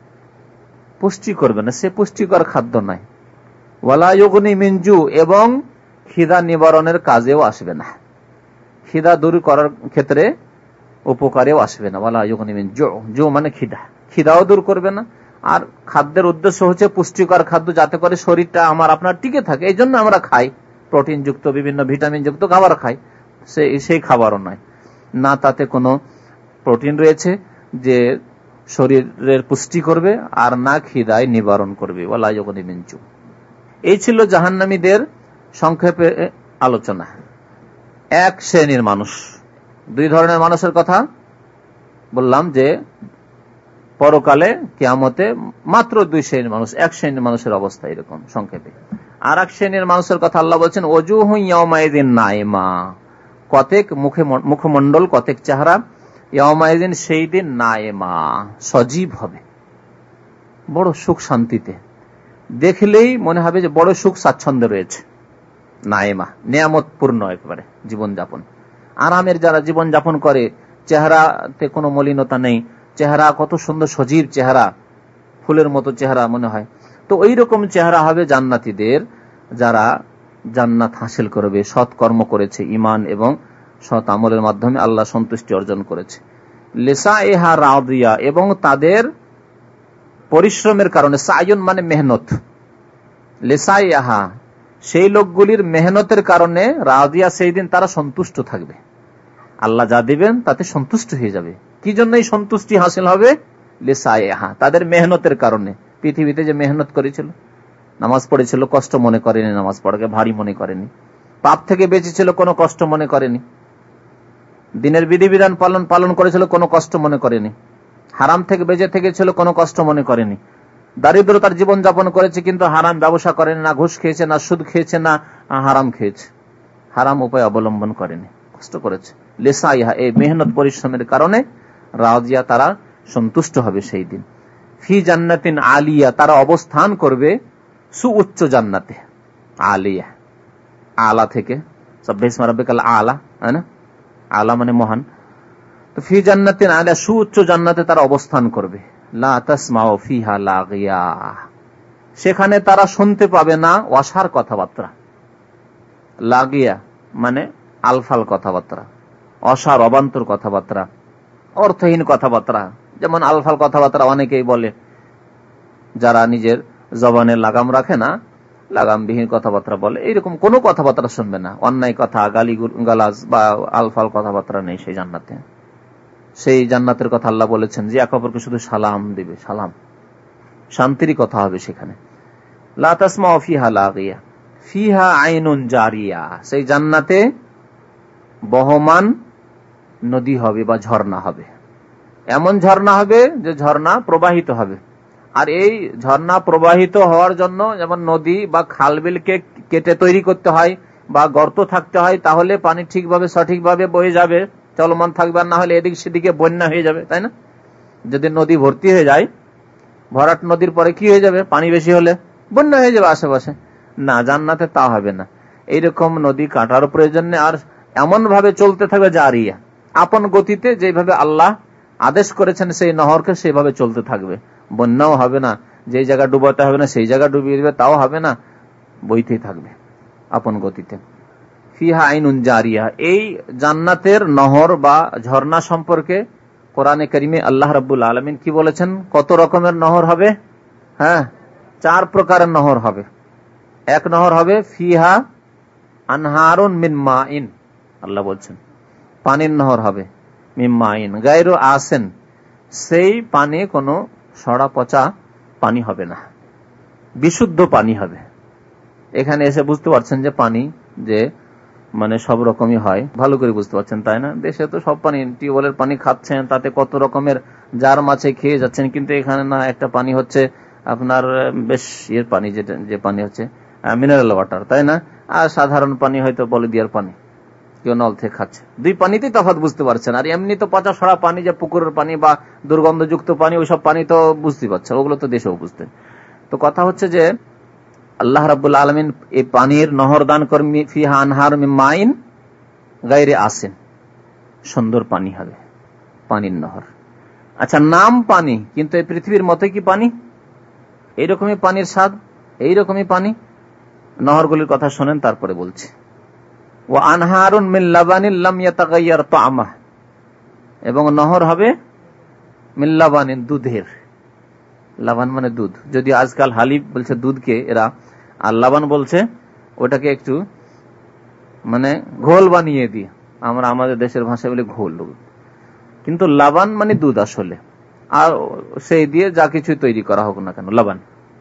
পুষ্টি করবে না, সে পুষ্টিকর খাদ্য নাই। ওয়ালা ইউগনি মিন জু, এবং খিদা নিবারণের কাজেও আসবে না, খিদা দূর করার ক্ষেত্রে উপকারেও আসবে না। ওয়ালা ইউগনি মিন জু, জু মানে খিদা, খিদাও দূর করবে না। আর খাদ্যের উদ্দেশ্য হচ্ছে পুষ্টিকর খাদ্য, যাতে করে শরীরটা আমার আপনার টিকে থাকে, এই জন্য আমরা খাই, প্রোটিন যুক্ত বিভিন্ন ভিটামিন যুক্ত খাবার খাই, সেই খাবারও নয়, না তাতে কোনো প্রোটিন রয়েছে যে শরীরের পুষ্টি করবে, আর না খিদায় নিবারণ করবে। ওয়ালা ইউগনি মিন জু। এই ছিল জাহান্নামীদের সংক্ষেপে আলোচনা। এক শ্রেণীর মানুষ, দুই ধরনের মানুষের কথা বললাম, যে পরকালে কিয়ামতে মাত্র দুই শ্রেণীর মানুষ, এক শ্রেণীর মানুষের অবস্থা এরকম সংক্ষেপে। আর এক শ্রেণীর মানুষের কথা আল্লাহ বলছেন ওজুহু ইয়াওমাইযিন নাইমা, কতেক মুখে মুখমণ্ডল, কতেক চেহারা, ইয়াওমাইযিন সেই দিন নাইমা সজীব হবে, বড় সুখ শান্তিতে, দেখলেই মনে হবে যে বড় সুখ স্বাচ্ছন্দ্য রয়েছে। নাইমা নিয়ামত পূর্ণ একেবারে জীবনযাপন, আরামের যারা জীবন যাপন করে, চেহারাতে কোনো মলিনতা নেই, চেহারা কত সুন্দর সজীব চেহারা, ফুলের মতো চেহারা মনে হয়। তো ওই রকম চেহারা হবে জান্নাতীদের, যারা জান্নাত হাসিল করবে, সৎ কর্ম করেছে, ঈমান এবং সৎ আমলের মাধ্যমে আল্লাহ সন্তুষ্টি অর্জন করেছে। লিসাইহা রাদিয়া, এবং তাদের পরিশ্রমের কারণে, সায়ন মানে মেহনত, লিসাইহা সেই লোকগুলির মেহনতের কারণে, রাদিয়া সেই দিন তারা সন্তুষ্ট থাকবে, আল্লাহ যা দিবেন তাতে সন্তুষ্ট হয়ে যাবে। কি জন্য এই সন্তুষ্টি হাসিল হবে? লিসাইহা, তাদের মেহনতের কারণে। পৃথিবীতে যে মেহনত করেছিল, নামাজ পড়েছিল, কষ্ট মনে করেনি, নামাজ পড়াকে ভারী মনে করেনি, পাপ থেকে বেঁচেছিল, কোনো কষ্ট মনে করেনি, দিনের বিধিবিধান পালন পালন করেছিল, কোনো কষ্ট মনে করেনি, হারাম থেকে বেঁচে থেকেছিল, কোনো কষ্ট মনে করেনি, দারিদ্রতার জীবন যাপন করেছে কিন্তু হারাম ব্যবসা করেনি, না ঘুষ খেয়েছে, না সুদ খেয়েছে, না হারাম খেয়েছে, হারাম উপায় অবলম্বন করেনি, কষ্ট করেছে। লিসাইহা, এই মেহনত পরিশ্রমের কারণে রাদিয়া, তারা সন্তুষ্ট হবে সেই দিন। ফি জান্নাতিন আলিয়া, তারা অবস্থান করবে সুউচ্চ জান্নাতে। আলিয়া, আলা থেকে, সাব্বিহিসমা রাব্বিকাল আলা, তাই না? আলা মানে মহান। তো ফি জান্নাতিন আলিয়া, সুউচ্চ জান্নাতে তারা অবস্থান করবে। লা তাসমাউ ফিহা লাগিয়া, সেখানে তারা শুনতে পাবে না অসার কথাবার্তা। লাগিয়া মানে আলফাল কথাবার্তা, অসার অবান্তর কথাবার্তা, অর্থহীন কথাবার্তা। যেমন আলফাল কথাবার্তা অনেকেই বলে, যারা নিজের জবানে লাগাম রাখে না, লাগামবিহীন কথাবার্তা বলে, এইরকম কোনো কথাবার্তা শুনবে না। অন্যায় কথা, গালি গালাজ বা আলফাল কথাবার্তা নেই সেই জান্নাতে। সেই জান্নাতের কথা আল্লাহ বলেছেন যে একে অপরকে শুধু সালাম দিবে, সালাম, শান্তির কথা হবে সেখানে। লা তাসমাউ ফিহা লাগিয়া ফিহা আইনুন জারিয়া, সেই জান্নাতে বহমান নদী হবে বা ঝর্ণা হবে। এমন ঝর্ণা হবে যে ঝর্ণা প্রবাহিত হবে। আর এই ঝর্ণা প্রবাহিত হওয়ার জন্য যেমন নদী বা খালবিলকে কেটে তৈরি করতে হয় বা গর্ত থাকতে হয়, তাহলে পানি ঠিকভাবে সঠিকভাবে বয়ে যাবে, চলমান থাকবে, আর না হলে এদিক সেদিকে বন্যা হয়ে যাবে, তাই না? যদি নদী ভর্তি হয়ে যায়, ভরাট নদীর পরে কি হয়ে যাবে? পানি বেশি হলে বন্যা হয়ে যাবে আশেপাশে। না, জান্নাতে তা হবে না। এইরকম নদী কাটার প্রয়োজন নেই, আর এমন ভাবে চলতে থাকবে জারিয়া, আপন গতিতে, যেভাবে আল্লাহ আদেশ করেছেন সেই নহরকে সেইভাবে চলতে থাকবে। বন্যাও হবে না, যে জায়গা ডুবাতে হবে না সেই জায়গা ডুবিয়ে দেবে, তাও হবে না, বইতেই থাকবে আপন গতিতে। ফিহা আইনুন জারিয়া, এই জান্নাতের নহর বা ঝর্ণা সম্পর্কে কোরআনে কারিমে আল্লাহ রাব্বুল আলামিন কি বলেছেন? কত রকমের নহর হবে? হ্যাঁ, চার প্রকারের নহর হবে। এক নহর হবে ফিহা আনহারুন মিন মাইন, আল্লাহ বলছেন পানির নহর হবে। মিন মাইন গায়রু আসেন, সেই পানি কোনো সড়া পচা পানি হবে না, বিশুদ্ধ পানি হবে। এখানে এসে বুঝতে পারছেন যে পানি যে মানে সব রকমই হয়, ভালো করে বুঝতে পারছেন, তাই না? দেশে তো সব পানি, টিউবওয়েলের পানি খাচ্ছেন, তাতে কত রকমের জার মাছে খেয়ে যাচ্ছেন, কিন্তু এখানে না, একটা পানি হচ্ছে আপনার বেশ ইয়ের পানি, যেটা যে পানি হচ্ছে মিনারেল ওয়াটার, তাই না? আর সাধারণ পানি হয়তো বলে দিয়ার পানি, কেউ নল থেকে খাচ্ছে। দুই পানিতেই তফাৎ বুঝতে পারছেন। আর এমনি তো পচা সরা পানি, যে পুকুরের পানি বা দুর্গন্ধযুক্ত পানি, ওইসব পানি তো বুঝতে পারছেন, ওগুলো তো দেশেও বুঝতেন। তো কথা হচ্ছে যে আল্লাহ রাব্বুল আলামিন এই পানির নহর দান করবে, ফিহা আনহার মিন মাইন গায়রে আসেন, সুন্দর পানি হবে, পানির নহর। আচ্ছা, নাম পানি, কিন্তু এই পৃথিবীর মতোই কি পানি? এইরকমই পানির স্বাদ, এইরকমই পানি। নহরগুলির কথা শোনেন, তারপরে বলছে ওয়া আনহারুন মিন লাবানিন লাম ইয়াতাগায়্যার তা'আমুহু, এবং নহর হবে মিন লাবানিন, দুধের। লাবান মানে দুধ, যদি আজকাল হালিব বলছে দুধকে এরা, আর লাবান বলছে ওটাকে একটু মানে ঘোল বানিয়ে দিয়ে, আমরা আমাদের দেশের ভাষায় বলি ঘোল, কিন্তু লাবান মানে দুধ আসলে, আর সেই দিয়ে যা কিছু তৈরি করা হোক না কেন, লাবান।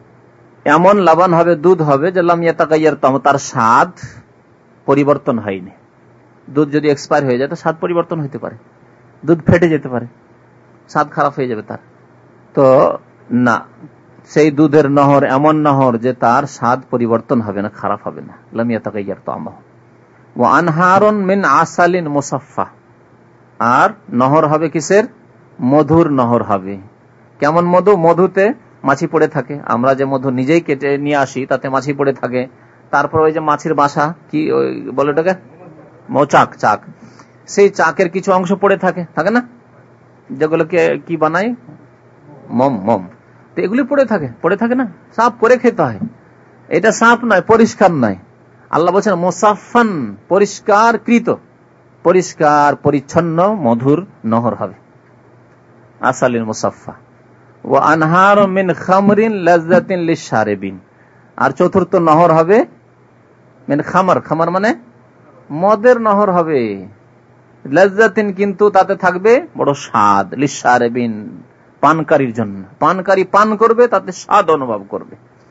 এমন লাবান হবে, দুধ হবে, যে লাম ইয়াতাগায়্যার তা'আমুহু, তার স্বাদ পরিবর্তন হয়নি। দুধ যদি এক্সপায়ার হয়ে যায় তো স্বাদ পরিবর্তন হতে পারে, দুধ ফেটে যেতে পারে, স্বাদ খারাপ হয়ে যাবে তার। তো না, সেই দুধের নহর এমন নহর যে তার স্বাদ পরিবর্তন হবে না, খারাপ হবে না। লাম ইয়াতাগায়্যার তা'আমুহু। ওয়া আনহারুন মিন আসালিন মুসাফফা, আর নহর হবে কিসের? মধুর নহর হবে। কেমন মধু? মধুতে মাছি পড়ে থাকে, আমরা যে মধু নিজেই কেটে নিয়ে আসি তাতে মাছি পড়ে থাকে, তারপর ওই যে মাছির বাসা কি বলে ওটাকে, মৌচাক, চাক, সেই চাকের কিছু অংশ পড়ে থাকে, থাকে না, যেগুলোকে কি বানাই, মম, মম, তো এগুলি পড়ে থাকে, পড়ে থাকে না, সাফ করে খেতে হয়। এটা সাফ নয়, পরিষ্কার নয়। আল্লাহ বলছেন মুসাফফান, পরিষ্কার কৃত, পরিষ্কার পরিচ্ছন্ন মধুর নহর হবে, আসালিন মুসাফফা। ওয়া আনহার মিন খামরিন লাযযাতিন লিশ-শারিবিন, আর চতুর্থ নহর হবে মিন খামার, খামার মানে মদের নহর হবে, লাযযাতিন, কিন্তু তাতে থাকবে বড় স্বাদ, লিশ-শারিবিন, পানকারীর জন্য। পানকারী পান করবে, তাতে স্বাদ অনুভব করবে।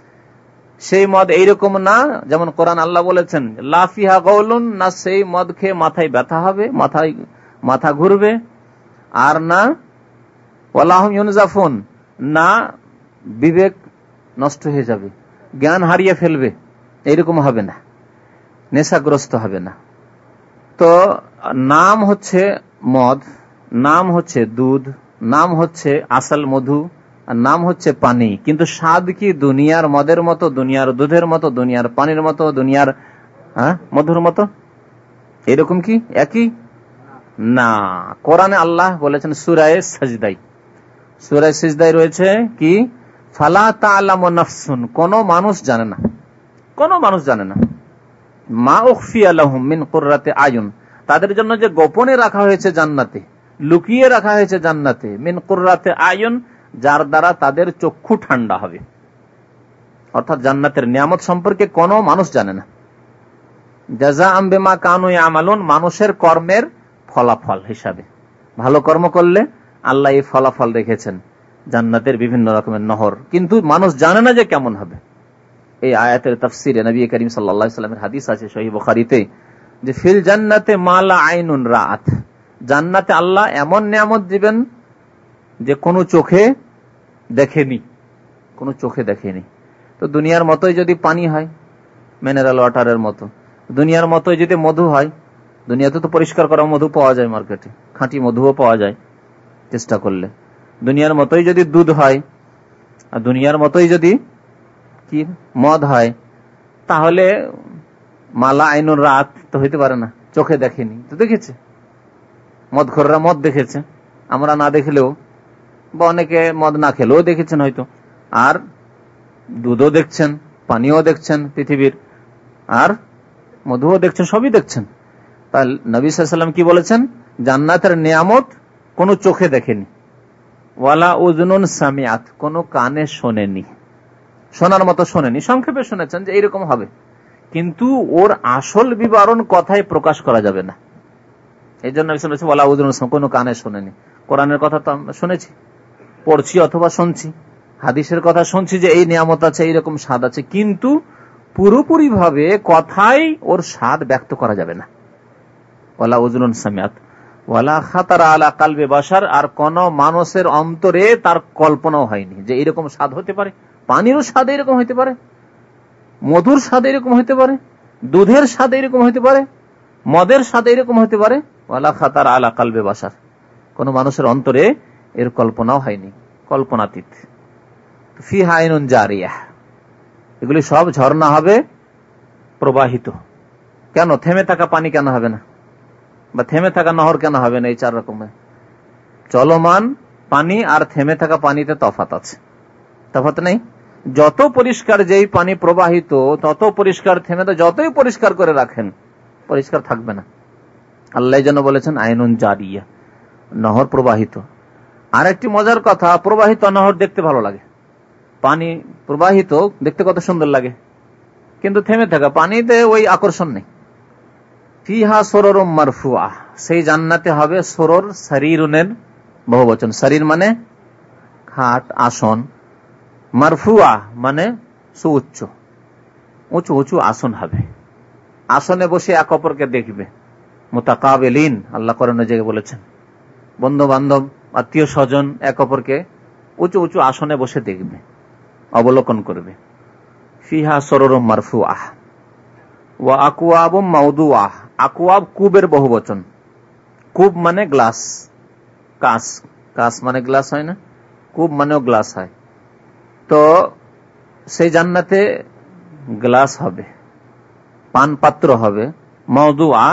সেই মদ এইরকম না, যেমন কোরআন আল্লাহ বলেছেন লা ফিহা গাওলুন, না সেই মদ খেয়ে মাথায় ব্যথা হবে, মাথায় মাথা ঘুরবে, আর না ওয়ালা হুম ইউনজাফুন, না বিবেক নষ্ট হয়ে যাবে, জ্ঞান হারিয়ে ফেলবে, এইরকম হবে না, নেশাগ্রস্ত হবে না। তো নাম হচ্ছে মদ, নাম হচ্ছে দুধ, নাম হচ্ছে আসল মধু, আর নাম হচ্ছে পানি, কিন্তু স্বাদ কি দুনিয়ার মদের মতো, দুনিয়ার দুধের মতো, দুনিয়ার পানির মতো, দুনিয়ার হ্যাঁ মধুর মতো? এরকম কি একই না। কোরআনে আল্লাহ বলেছেন সূরা সাজদায়, সূরা সিজদায় রয়েছে কি, ফালা তা'লামু নাফসুন, কোন মানুষ জানে না, কোন মানুষ জানে না, মা উখফিয়া লাহুম মিন কুররাতি আয়ুন, তাদের জন্য যে গোপনে রাখা হয়েছে জান্নাতে, লুকিয়ে রাখা হয়েছে জান্নাতে, মিন কুররাতি আয়ুন, যার দ্বারা তাদের চক্ষু ঠান্ডা হবে। অর্থাৎ জান্নাতের নিয়ামত সম্পর্কে কোন মানুষ জানে না। জাযাআম বিমা কানু ইয়ামালুন, মানুষের কর্মের ফলাফল হিসাবে, ভালো কর্ম করলে আল্লাহ এই ফলাফল রেখেছেন, জান্নাতের বিভিন্ন রকমের নহর, কিন্তু মানুষ জানে না যে কেমন হবে। এই আয়াতের তাফসিরে নবী করিম সাল্লাল্লাহু আলাইহি ওয়াসাল্লামের হাদিস আছে সহিহ বুখারীতে, যে ফিল জান্নাতে মা লা আইনুন রাআত, জান্নাতে আল্লাহ এমন নিয়ামত দিবেন যে কোনো চোখে দেখেনি, কোনো চোখে দেখেনি। তো দুনিয়ার মতোই যদি পানি হয়, মিনারেল ওয়াটারের মতো, দুনিয়ার মতোই যদি মধু হয়, দুনিয়াতে তো পরিষ্কার করা মধু পাওয়া যায়, মার্কেটে খাঁটি মধুও পাওয়া যায় চেষ্টা করলে। দুনিয়ার মতোই যদি দুধ হয়, আর দুনিয়ার মতোই যদি কি মদ হয়, তাহলে মালা আইনুর রাত তো হইতে পারে না, চোখে দেখেনি তো দেখেছে। মদখোররা মদ দেখেছে, আমরা না দেখলেও, বা অনেকে মদ না খেলেও দেখেছেন হয়তো। আর দুধও দেখছেন, পানিও দেখছেন পৃথিবীর, আর মধুও দেখছেন, সবই দেখছেন। তাহলে নবী সাল্লাল্লাহু আলাইহি ওয়াসাল্লাম কি বলেছেন? জান্নাতের নিয়ামত কোন চোখে দেখেনি, ওয়ালা উযুনুন সামিআত, কোন কানে শোনেনি, শোনার মতো শোনেনি, সংক্ষেপে শুনেছেন যে এইরকম হবে, কিন্তু ওর আসল বিবরণ কথায় প্রকাশ করা যাবে না। এই জন্য ওয়ালা উযুনুন সামিআত, কোন কানে শোনেনি। কোরআনের কথা তো আমরা শুনেছি, পড়ছি অথবা শুনছি, হাদিসের কথা শুনছি যে এই নিয়ামত আছে, এইরকম স্বাদ আছে, কিন্তু পুরোপুরি ভাবে কথায় ওর স্বাদ ব্যক্ত করা যাবে না। ওয়ালা উযুনুন সামিআত ওয়ালা খাতারা আলা কালবি বাশার, আর কোন মানুষের অন্তরে তার কল্পনাও হয়নি যে এরকম স্বাদ হতে পারে, পানিরও স্বাদ এরকম হতে পারে, মধুর স্বাদ এরকম হতে পারে, দুধের স্বাদ এরকম হতে পারে, মদের স্বাদ এরকম হতে পারে। ওয়ালা খাতারা আলা কালবি বাশার, কোন মানুষের অন্তরে এর কল্পনাও হয়নি, কল্পনাতীত। ফিহা আইনুন জারিয়া, এগুলি সব ঝর্ণা হবে, প্রবাহিত। কেন থেমে থাকা পানি কেন হবে না, বা থেমে থাকা নহর কেন হবে না? এই চার রকমের চলমান পানি আর থেমে থাকা পানিতে তফাৎ আছে, তফাৎ নেই? যত পরিষ্কার যেই পানি প্রবাহিত, তত পরিষ্কার থেমে তো যতই পরিষ্কার করে রাখেন, পরিষ্কার থাকবে না। আল্লাহ যেন বলেছেন আইনুন জারিয়া, নহর প্রবাহিত। আর একটি মজার কথা, প্রবাহিত নহর দেখতে ভালো লাগে, পানি প্রবাহিত দেখতে কত সুন্দর লাগে, কিন্তু থেমে থাকা পানিতে ওই আকর্ষণ নেই। ফিহা সুরুরুম মারফুআহ, সেই জান্নাতে হবে সুরুর, সারিরুনের বহুবচন, সারির মানে খাট, আসন, মারফুআহ মানে সুউচ্চ, উঁচু উঁচু আসন হবে। আসনে বসে এক অপরকে দেখবে, মুতাকাবিলিন, আল্লাহ কোরআনে জায়গায় বলেছেন, বন্ধু বান্ধব, আত্মীয় স্বজন এক অপরকে উঁচু উঁচু আসনে বসে দেখবে, অবলোকন করবে। ফিহা সুরুরুম মারফুআহ ওয়া আকওয়াবুম মাওদুআহ, আকওয়াব কুবের বহুবচন, কুব মানে গ্লাস, কাঁচ, কাঁচ মানে গ্লাস হয় না, কুব মানেও গ্লাস হয়। তো সেই জান্নাতে গ্লাস হবে, পান পাত্র হবে, মাওদুআ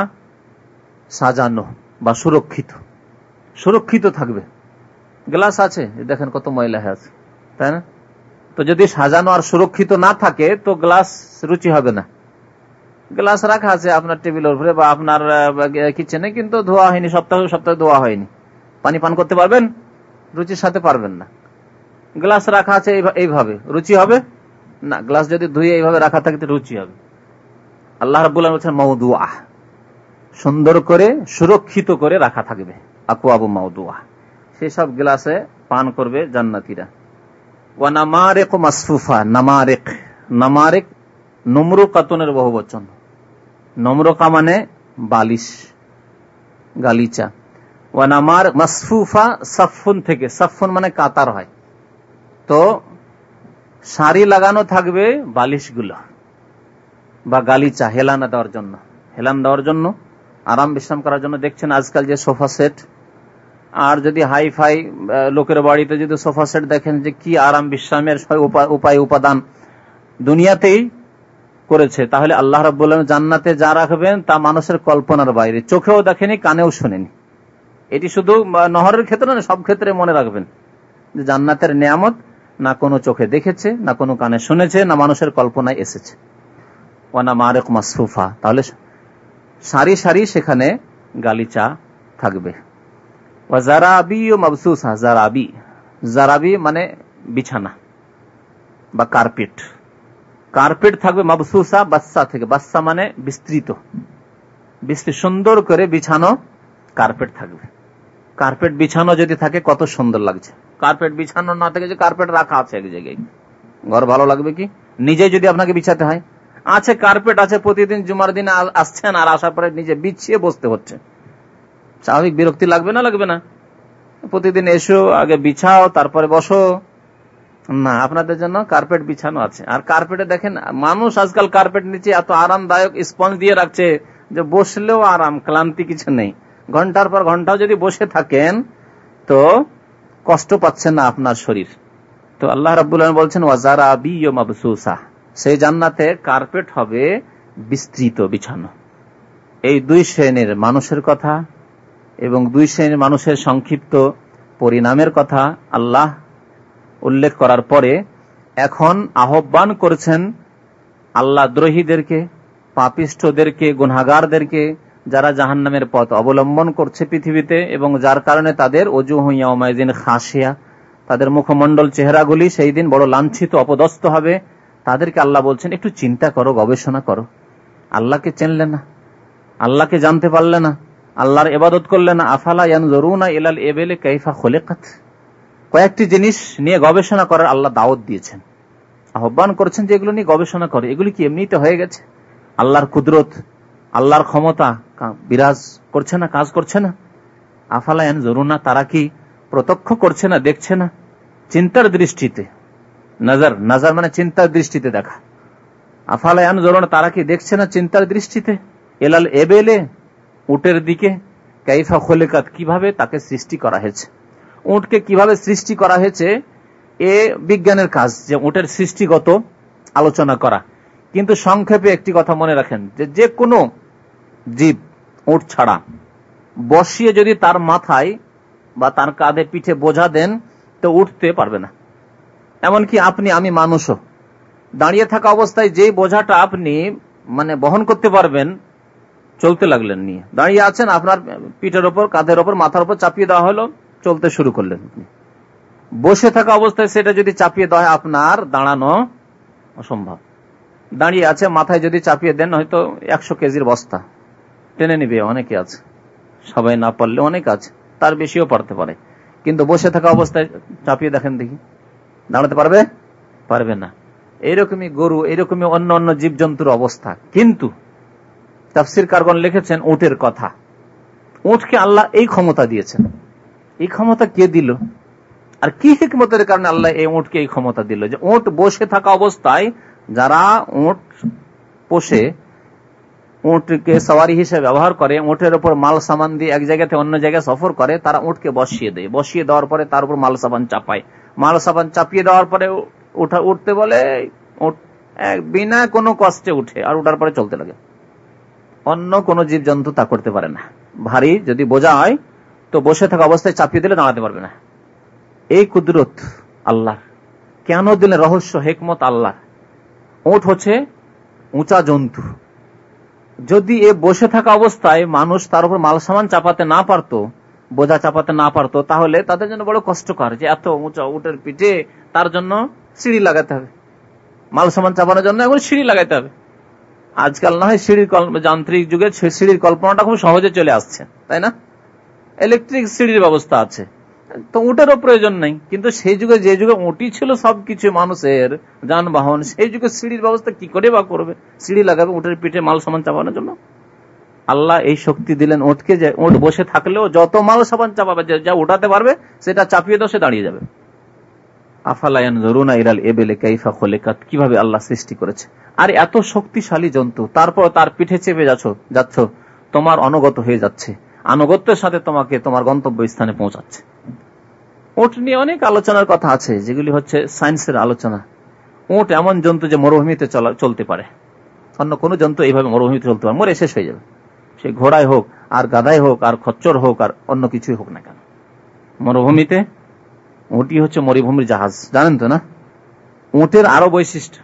সাজানো বা সুরক্ষিত, সুরক্ষিত থাকবে। গ্লাস আছে, দেখেন কত ময়লা হয়ে আছে, তাই না? তো যদি সাজানো আর সুরক্ষিত না থাকে তো গ্লাস রুচি হবে না। গ্লাস রাখা আছে আপনার টেবিলের উপরে বা আপনার কিচেনে, কিন্তু ধোয়া হয়নি, সপ্তাহে সপ্তাহে ধোয়া হয়নি, পানি পান করতে পারবেন? রুচির সাথে পারবেন না। গ্লাস রাখা আছে এইভাবে, রুচি হবে না। গ্লাস যদি ধুয়ে এইভাবে রাখা থাকে তো রুচি হবে। আল্লাহ রাব্বুল আলামিন বলেছেন মাওদুআহ, সুন্দর করে সুরক্ষিত করে রাখা থাকবে, আকওয়াবু মাওদুআহ, সেই সব গ্লাসে পান করবে জান্নাতীরা। ওয়া নামারিক মাসফুফা, নামারিক, নামারিক নমরুকাতুনের বহুবচন, নমরুকা মানে বালিশ, গালিচা। ওয়া নামার মাসফুফা, সাফুন থেকে, সাফুন মানে কাতার হয়, তো সারি লাগানো থাকবে বালিশগুলো বা গালিচা, হেলানা দেওয়ার জন্য, হেলান দেওয়ার জন্য, আরাম বিশ্রাম করার জন্য। দেখছেন আজকাল যে সোফা সেট, আর যদি হাই ফাই লোকের বাড়িতে যদি সোফা সেট দেখেন যে কি আরাম বিশ্রামের উপায় উপাদান দুনিয়াতেই করেছে, তাহলে আল্লাহ রাব্বুল আলামিন জান্নাতে যা রাখবেন তা মানুষের কল্পনার বাইরে, চোখেও দেখেনি, কানেও শুনেনি। এটি শুধু নহরের ক্ষেত্রে না, সব ক্ষেত্রে মনে রাখবেন যে জান্নাতের নিয়ামত না কোনো চোখে দেখেছে, না কোনো কানে শুনেছে, না মানুষের কল্পনায় এসেছে। ওয়ানা মারিক মাসফুফা, তাহলে সারি সারি সেখানে গালিচা থাকবে। ওয়া জারাবি মাবসুসা, জারাবি, জারাবি মানে বিছানা বা কার্পেট, কার্পেট থাকবে মাবসুসা, বাচ্চা থেকে, বাচ্চা মানে বিস্তৃত, বিস্তৃত সুন্দর করে বিছানো কার্পেট থাকবে। কার্পেট বিছানো যদি থাকে কত সুন্দর লাগছে, কার্পেট বিছানো না থাকে যে কার্পেট রাখা আছে এক জায়গায়, ঘর ভালো লাগবে কি? নিজে যদি আপনাকে বিছাতে হয়, আছে কার্পেট আছে, প্রতিদিন জুমার দিনে আসছেন আর আসার পরে নিজে বিছিয়ে বসতে হচ্ছে, স্বাভাবিক বিরক্তি লাগবে না? লাগবে না? প্রতিদিন এসো, আগে বিছাও, তারপরে বসো, না, আপনাদের জন্য কার্পেট বিছানো আছে। আর কার্পেটে দেখেন মানুষ আজকাল কার্পেট নিচে এত আরামদায়ক স্পঞ্জ দিয়ে রাখছে যে বসলেও আরাম, ক্লান্তি কিছু নেই। ঘন্টার পর ঘন্টাও যদি বসে থাকেন তো কষ্ট পাচ্ছেন না আপনার শরীর। তো আল্লাহ রাব্বুল আলামিন বলছেন ওয়াজারাবি মাবসুসা, সেই জান্নাতে কার্পেট হবে বিস্তৃত বিছানো। এই দুই শ্রেণীর মানুষের কথা এবং দুই শ্রেণীর মানুষের সংক্ষিপ্ত পরিণামের কথা আল্লাহ উল্লেখ করার পরে এখন আহ্বান করেছেন আল্লাহ দ্রোহীদেরকে, পাপিষ্ঠদেরকে, গুনাহগারদেরকে, যারা জাহান্নামের পথ অবলম্বন করছে পৃথিবীতে এবং যার কারণে তাদের ওজুহু ইয়াউমাইযিন খাশিয়া, তাদের মুখমণ্ডল চেহারাগুলি সেই দিন বড় লাঞ্ছিত অপদস্থ হবে। তাদেরকে আল্লাহ বলছেন একটু চিন্তা করো, গবেষণা করো। আল্লাহকে চিনলে না, আল্লাহকে জানতে পারলে না, আল্লাহর ইবাদত করলে না। আফালা ইয়ানজুরুনা ইলাল ইবিলি কাইফা খুলিকাত, কয়েকটি জিনিস নিয়ে গবেষণা করার আল্লাহ দাওয়াত দিয়েছেন, আহ্বান করেছেন যে এগুলো নিয়ে গবেষণা করে। এগুলি কি এমনিতে হয়ে গেছে? আল্লাহর কুদরত, আল্লাহর ক্ষমতা বিরাজ করছে না, কাজ করছে না? আফালা ইয়ানজুরুনা, তারা কি প্রত্যক্ষ করছে না, দেখছে না? চিন্তার দৃষ্টিতে, নজর, নজর মানে চিন্তার দৃষ্টিতে দেখা। আফালা ইয়ানজুরুনা, তারা কি দেখছে না চিন্তার দৃষ্টিতে? ইলাল ইবিলি, উটের দিকে, কাইফা খুলিকাত, কিভাবে তাকে সৃষ্টি করা হয়েছে। উটকে কিভাবে সৃষ্টি করা হয়েছে এ বিজ্ঞানের কাজ, যে উটের সৃষ্টিগত আলোচনা করা। কিন্তু সংক্ষেপে একটি কথা মনে রাখেন, যে যে কোনো জীব উট ছাড়া বসিয়ে যদি তার মাথায় বা তার কাঁধে পিঠে বোঝা দেন তো উঠতে পারবে না। এমনকি আপনি আমি মানুষও দাঁড়িয়ে থাকা অবস্থায় যে বোঝাটা আপনি মানে বহন করতে পারবেন, চলতে লাগলেন নিয়ে, দাঁড়িয়ে আছেন, আপনার পিঠের ওপর, কাঁধের ওপর, মাথার ওপর চাপিয়ে দেওয়া হলো, চলতে শুরু করলেন। বসে থাকা অবস্থায় সেটা যদি চাপিয়ে দেওয়া হয় আপনার দাঁড়ানো অসম্ভব। দাঁড়িয়ে আছে, মাথায় যদি চাপিয়ে দেন হয়তো একশো কেজির বস্তা টেনে নিবে, অনেকে আছে, সবাই না পারলে অনেক আছে, তার বেশিও পারতে পারে। কিন্তু বসে থাকা অবস্থায় চাপিয়ে দেখেন দেখি, দাঁড়াতে পারবে? পারবে না। এইরকমই গরু, এইরকমই অন্য অন্য জীবজন্তুর অবস্থা। কিন্তু তাফসীর কারগণ লিখেছেন উটের কথা। উটকে আল্লাহ এই ক্ষমতা দিয়েছেন। এই ক্ষমতা কে দিল আর কি হিকমতের কারণে আল্লাহ এই উটকে এই ক্ষমতা দিল যে উট বসে থাকা অবস্থায়, যারা উট পোষে, উটকে সওয়ারি হিসেবে ব্যবহার করে, উটের উপর মাল সামান দিয়ে এক জায়গা থেকে অন্য জায়গায় সফর করে, তারা উটকে বসিয়ে দেয়। বসিয়ে দেওয়ার পরে তার উপর মাল সামান চাপায়। মাল সামান চাপিয়ে দেওয়ার পরে উঠা উঠতে বলে, বিনা কোনো কষ্টে উঠে আর উঠার পরে চলতে লাগে। অন্য কোন জীবজন্তু তা করতে পারে না। ভারী যদি বোঝা হয় তো বসে থাকা অবস্থায় চাপিয়ে দিলে দাঁড়াতে পারবে না। এই কুদরত আল্লাহ কেন দিলেন? রহস্য, হেকমত আল্লাহ। উট হচ্ছে উঁচা জন্তু, যদি এ বসে থাকা অবস্থায় মানুষ তার উপর মাল সামান চাপাতে না পারতো, বোঝা চাপাতে না পারতো, তাহলে তাদের জন্য বড় কষ্টকর যে এত উঁচা উটের পিঠে তার জন্য সিঁড়ি লাগাতে হবে, মাল সামান চাপানোর জন্য এখন সিঁড়ি লাগাতে হবে। আজকাল না হয় সিঁড়ির যান্ত্রিক যুগে সিঁড়ির কল্পনাটা খুব সহজে চলে আসছে, তাই না? ইলেকট্রিক সিঁড়ির ব্যবস্থা আছে, তো উটেরও প্রয়োজন নেই। কিন্তু সেই যুগে, যে যুগে উটি ছিল সবকিছু মানুষের যানবাহন, সেই যুগে সিঁড়ির ব্যবস্থা কি করে বা করবে? সিঁড়ি লাগাবে উটের পিঠে মাল সামান চাপানোর জন্য। আল্লাহ এই শক্তি দিলেন উটকে, যে উট বসে থাকলেও যত মাল সামান চাপাবে, যা উঠাতে পারবে সেটা চাপিয়ে দাও, সে দাঁড়িয়ে যাবে। আফালা ইয়ানজুরুনা ইলাল ইবিলি কাইফা খুলিকাত, কিভাবে আল্লাহ সৃষ্টি করেছে। আর এত শক্তিশালী জন্তু, তারপর তার পিঠে চেপে যাচ্ছ যাচ্ছ তোমার অনুগত হয়ে যাচ্ছে, আনুগত্যের সাথে তোমাকে তোমার গন্তব্য স্থানে পৌঁছাচ্ছে। উট নিয়ে অনেক আলোচনার কথা আছে, যেগুলি হচ্ছে সায়েন্সের আলোচনা। উট এমন জন্তু যে মরুভূমিতে চলতে পারে, অন্য কোন জন্তু এইভাবে মরুভূমিতে চলতে পারে, মরে শেষ হয়ে যাবে। সে ঘোড়ায় হোক, আর গাধায় হোক, আর খচ্চর হোক, আর অন্য কিছুই হোক না কেন, মরুভূমিতে উটই হচ্ছে মরুভূমির জাহাজ। জানেন তো না? উটের আরো বৈশিষ্ট্য,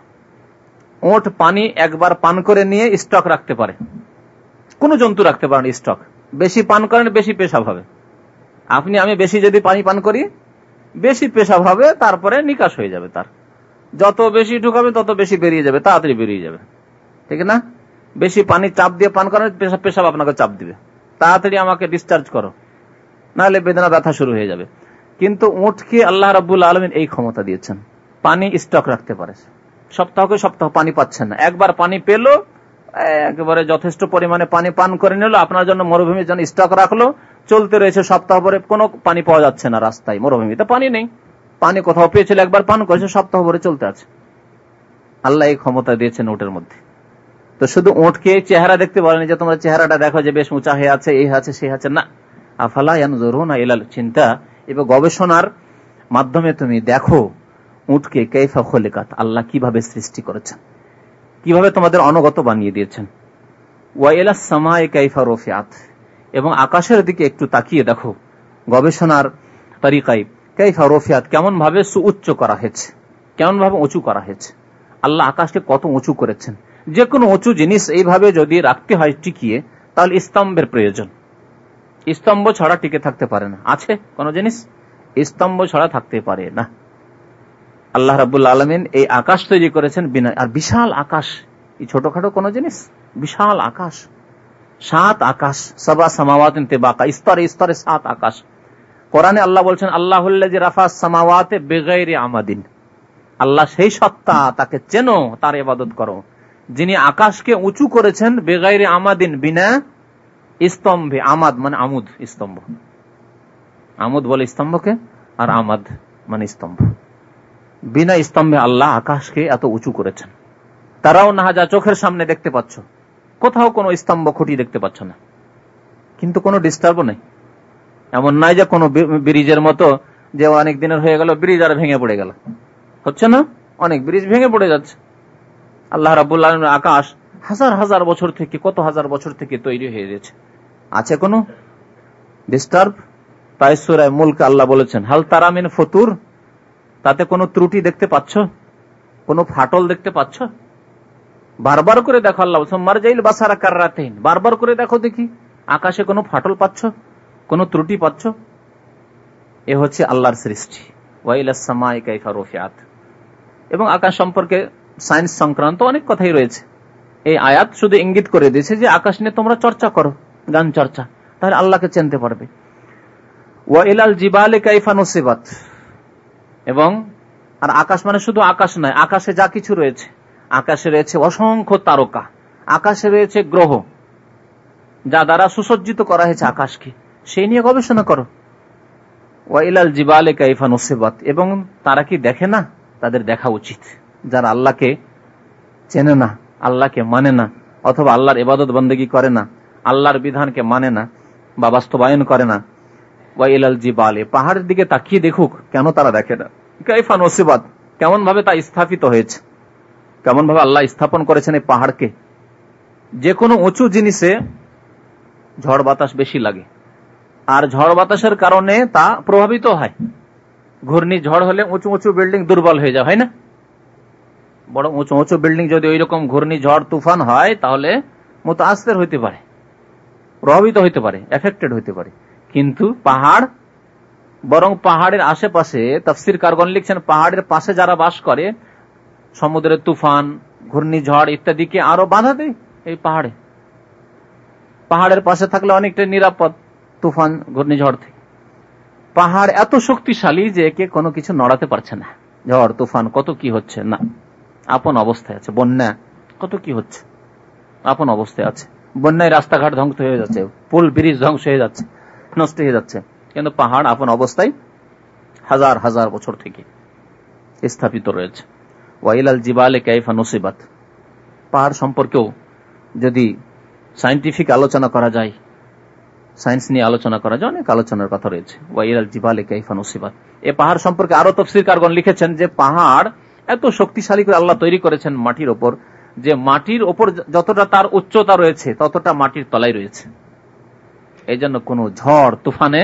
উট পানি একবার পান করে নিয়ে স্টক রাখতে পারে, কোন জন্তু রাখতে পারে না স্টক। বেশি পান করেন বেশি পেশাব হবে। আপনি আমি বেশি যদি পানি পান করি বেশি পেশাব হবে, তারপরে নিকাশ হয়ে যাবে। তার যত বেশি ঢুকাবে তত বেশি বেরিয়ে যাবে, তাড়াতাড়ি বেরিয়ে যাবে, ঠিক না? বেশি পানি চাপ দিয়ে পান করেন, পেশাব পেশাব আপনাকে চাপ দিবে, তাড়াতাড়ি আমাকে ডিসচার্জ করো, নাহলে বেদনা ব্যথা শুরু হয়ে যাবে। কিন্তু উটকে আল্লাহ রাব্বুল আলামিন এই ক্ষমতা দিয়েছেন, পানি স্টক রাখতে পারে। সপ্তাহকে সপ্তাহ পানি পাচ্ছেন না, একবার পানি পেলো, একেবারে যথেষ্ট পরিমাণে পানি পান করে নিল, আপনার জন্য মরুভূমির জন্য স্টক রাখলো, চলতে রয়েছে সপ্তাহ পরে কোনো পানি পাওয়া যাচ্ছে না রাস্তায়, মরুভূমিতে পানি নেই, পানি কোথাও পেয়েছিল, একবার পান করেছে, সপ্তাহ ভরে চলতে আছে। আল্লাহ এই ক্ষমতা দিয়েছেন উটের মধ্যে। তো শুধু উটকে চেহারা দেখতে বলেনি যে তোমরা চেহারাটা দেখো যে বেশ উঁচা হয়ে আছে, এই আছে সেই আছে, না। আফালা ইয়ানজুরুনা ইলাল, চিন্তা এবং গবেষণার মাধ্যমে তুমি দেখো উটকে কাইফা খুলিকাত, আল্লাহ কিভাবে সৃষ্টি করেছেন, কিভাবে তোমাদের অনুগত বানিয়ে দিয়েছেন। ওয়া ইলাস সামাই কাইফা রুফিআত, এবং আকাশের দিকে একটু তাকিয়ে দেখো গবেষণার তরিকায় কাইফা রুফিআত, কেমন ভাবে সুউচ্চ করা হয়েছে, কেমন ভাবে উঁচু করা হয়েছে। আল্লাহ আকাশকে কত উঁচু করেছেন। যে কোনো উঁচু জিনিস এইভাবে যদি রাখতে হয় টিকিয়ে, তাহলে স্তম্ভের প্রয়োজন। স্তম্ভ ছাড়া টিকে থাকতে পারে না। আছে কোন জিনিস স্তম্ভ ছাড়া থাকতে পারে না। আল্লাহ রাব্বুল আলামিন এই আকাশ তৈরি করেছেন বিনা, আর বিশাল আকাশ, এই ছোটখাটো কোন জিনিস, বিশাল আকাশ, সাত আকাশ, সাবা সামাওয়াতিন তিবাকা, স্তরে স্তরে সাত আকাশ। কোরআনে আল্লাহ বলছেন আল্লাহুল্লাযী রাফা'আস সামাওয়াতি বিগাইরি আমাদিন, আল্লাহ সেই সত্তা, তাকে চেনো, তার ইবাদত করো, যিনি আকাশকে উঁচু করেছেন বেগাইরে আমাদিন, বিনা স্তম্ভে। আমাদ মানে আমুদ, স্তম্ভ। আমুদ বলে স্তম্ভকে, আর আমাদ মানে স্তম্ভ। বিনা স্তম্ভে আল্লাহ আকাশকে এত উঁচু করেছেন। তারাও না যা চোখের সামনে দেখতে পাচ্ছ, কোথাও কোনো স্তম্ভ খুঁটি দেখতে পাচ্ছ না, কিন্তু কোনো ডিস্টার্বও নেই। এমন নয় যে কোনো ব্রিজের মতো যে অনেক দিনের হয়ে গেল ব্রিজ আর ভেঙে পড়ে গেল, হচ্ছে না, অনেক ব্রিজ ভেঙে পড়ে যাচ্ছে। আল্লাহ রাব্বুল আলামিনের আকাশ হাজার হাজার বছর থেকে, কত হাজার বছর থেকে তৈরি হয়ে গেছে, আছে কোনো ডিস্টার্ব? তাই সূরা মুলক আল্লাহ বলেছেন হাল তারা মিন ফুতুর, তাতে কোনো ত্রুটি দেখতে পাচ্ছ, কোনো ফাটল দেখতে পাচ্ছ? বারবার করে দেখো, আল্লাহ বলছেন মারজাইল বাসারা কাররাতাইন, বারবার করে দেখো দেখি আকাশে কোনো ফাটল পাচ্ছ, কোনো ত্রুটি পাচ্ছ? এ হচ্ছে আল্লাহর সৃষ্টি। ওয়া ইলাস সামাই কাইফা রুফিআত। এবং আকাশ সম্পর্কে সায়েন্স সংক্রান্ত অনেক কথাই রয়েছে। এই আয়াত শুধু ইঙ্গিত করে দিয়েছে যে আকাশ নিয়ে তোমরা চর্চা করো, গান চর্চা, তাহলে আল্লাহকে চিনতে পারবে। ওয়া ইলাল জিবালি কাইফা নুসিবাত, এবং আর আকাশ মানে শুধু আকাশ নয়, আকাশে যা কিছু রয়েছে, আকাশে রয়েছে অসংখ্য তারকা, আকাশে রয়েছে গ্রহ, যা দ্বারা সুসজ্জিত করা হয়েছে আকাশকে, সেই নিয়ে গবেষণা করো। ওয়া ইলাল জিবালি কাইফা নুসিবাত, এবং তারা কি দেখে না? তাদের দেখা উচিত। যারা আল্লাহকে চেনে না, আল্লাহকে মানে না, অথবা আল্লাহর ইবাদত বন্দেগী করে না, আল্লাহর বিধানকে মানে না বা বাস্তবায়ন করে না, ওয়া ইলাল জিবালি, পাহাড়ের দিকে তাকিয়ে দেখুক কেন তারা দেখে না। কাইফা নুসিবাত, কেমন ভাবে তা স্থাপিত হয়েছে, কেমন ভাবে আল্লাহ স্থাপন করেছেন এই পাহাড়কে। যে কোনো উঁচু জিনিসে ঝড় বাতাস বেশি লাগে, আর ঝড় বাতাসের কারণে তা প্রভাবিত হয়। ঘূর্ণি ঝড় হলে উঁচু উঁচু বিল্ডিং দুর্বল হয়ে যায়, হয় না? বড় উঁচু উঁচু বিল্ডিং যদি ওই রকম ঘূর্ণি ঝড় তুফান হয়, তাহলে মুতাআসসির হইতে পারে, প্রভাবিত হইতে পারে, এফেক্টেড হইতে পারে। কিন্তু পাহাড়, বরং পাহাড়ের আশেপাশে, তাফসীর কারগণ লিখছেন, পাহাড়ের পাশে যারা বাস করে সমুদ্রের তুফান, ঘূর্ণিঝড় ইত্যাদিকে আরো বাধা দেয়। এই পাহাড়ে, পাহাড়ের পাশে থাকলে অনেকটা নিরাপদ তুফান ঘূর্ণিঝড় থেকে। পাহাড় এত শক্তিশালী যে একে কোনো কিছু নড়াতে পারছে না। ঝড় তুফান কত কি হচ্ছে, না, আপন অবস্থায় আছে। বন্যা কত কি হচ্ছে, আপন অবস্থায় আছে। বন্যায় রাস্তাঘাট ধ্বংস হয়ে যাচ্ছে, পুল ব্রিজ ধ্বংস হয়ে যাচ্ছে, নষ্ট হয়ে যাচ্ছে, কিন্তু পাহাড় আপন অবস্থায় হাজার হাজার বছর থেকে স্থাপিত রয়েছে। ওয়া ইলাল জিবালি কাইফা নুসিবাত, পাহাড় সম্পর্কেও যদি সায়েন্টিফিক আলোচনা করা যায়, সায়েন্স নিয়ে আলোচনা করা যায়, অনেক আলোচনার কথা রয়েছে। ওয়া ইলাল জিবালি কাইফা নুসিবাত, এই পাহাড় সম্পর্কে আরো তাফসীরকারগণ লিখেছেন যে পাহাড় এত শক্তিশালী করে আল্লাহ তৈরি করেছেন মাটির ওপর, যে মাটির ওপর যতটা তার উচ্চতা রয়েছে ততটা মাটির তলায় রয়েছে। এই জন্য কোন ঝড় তুফানে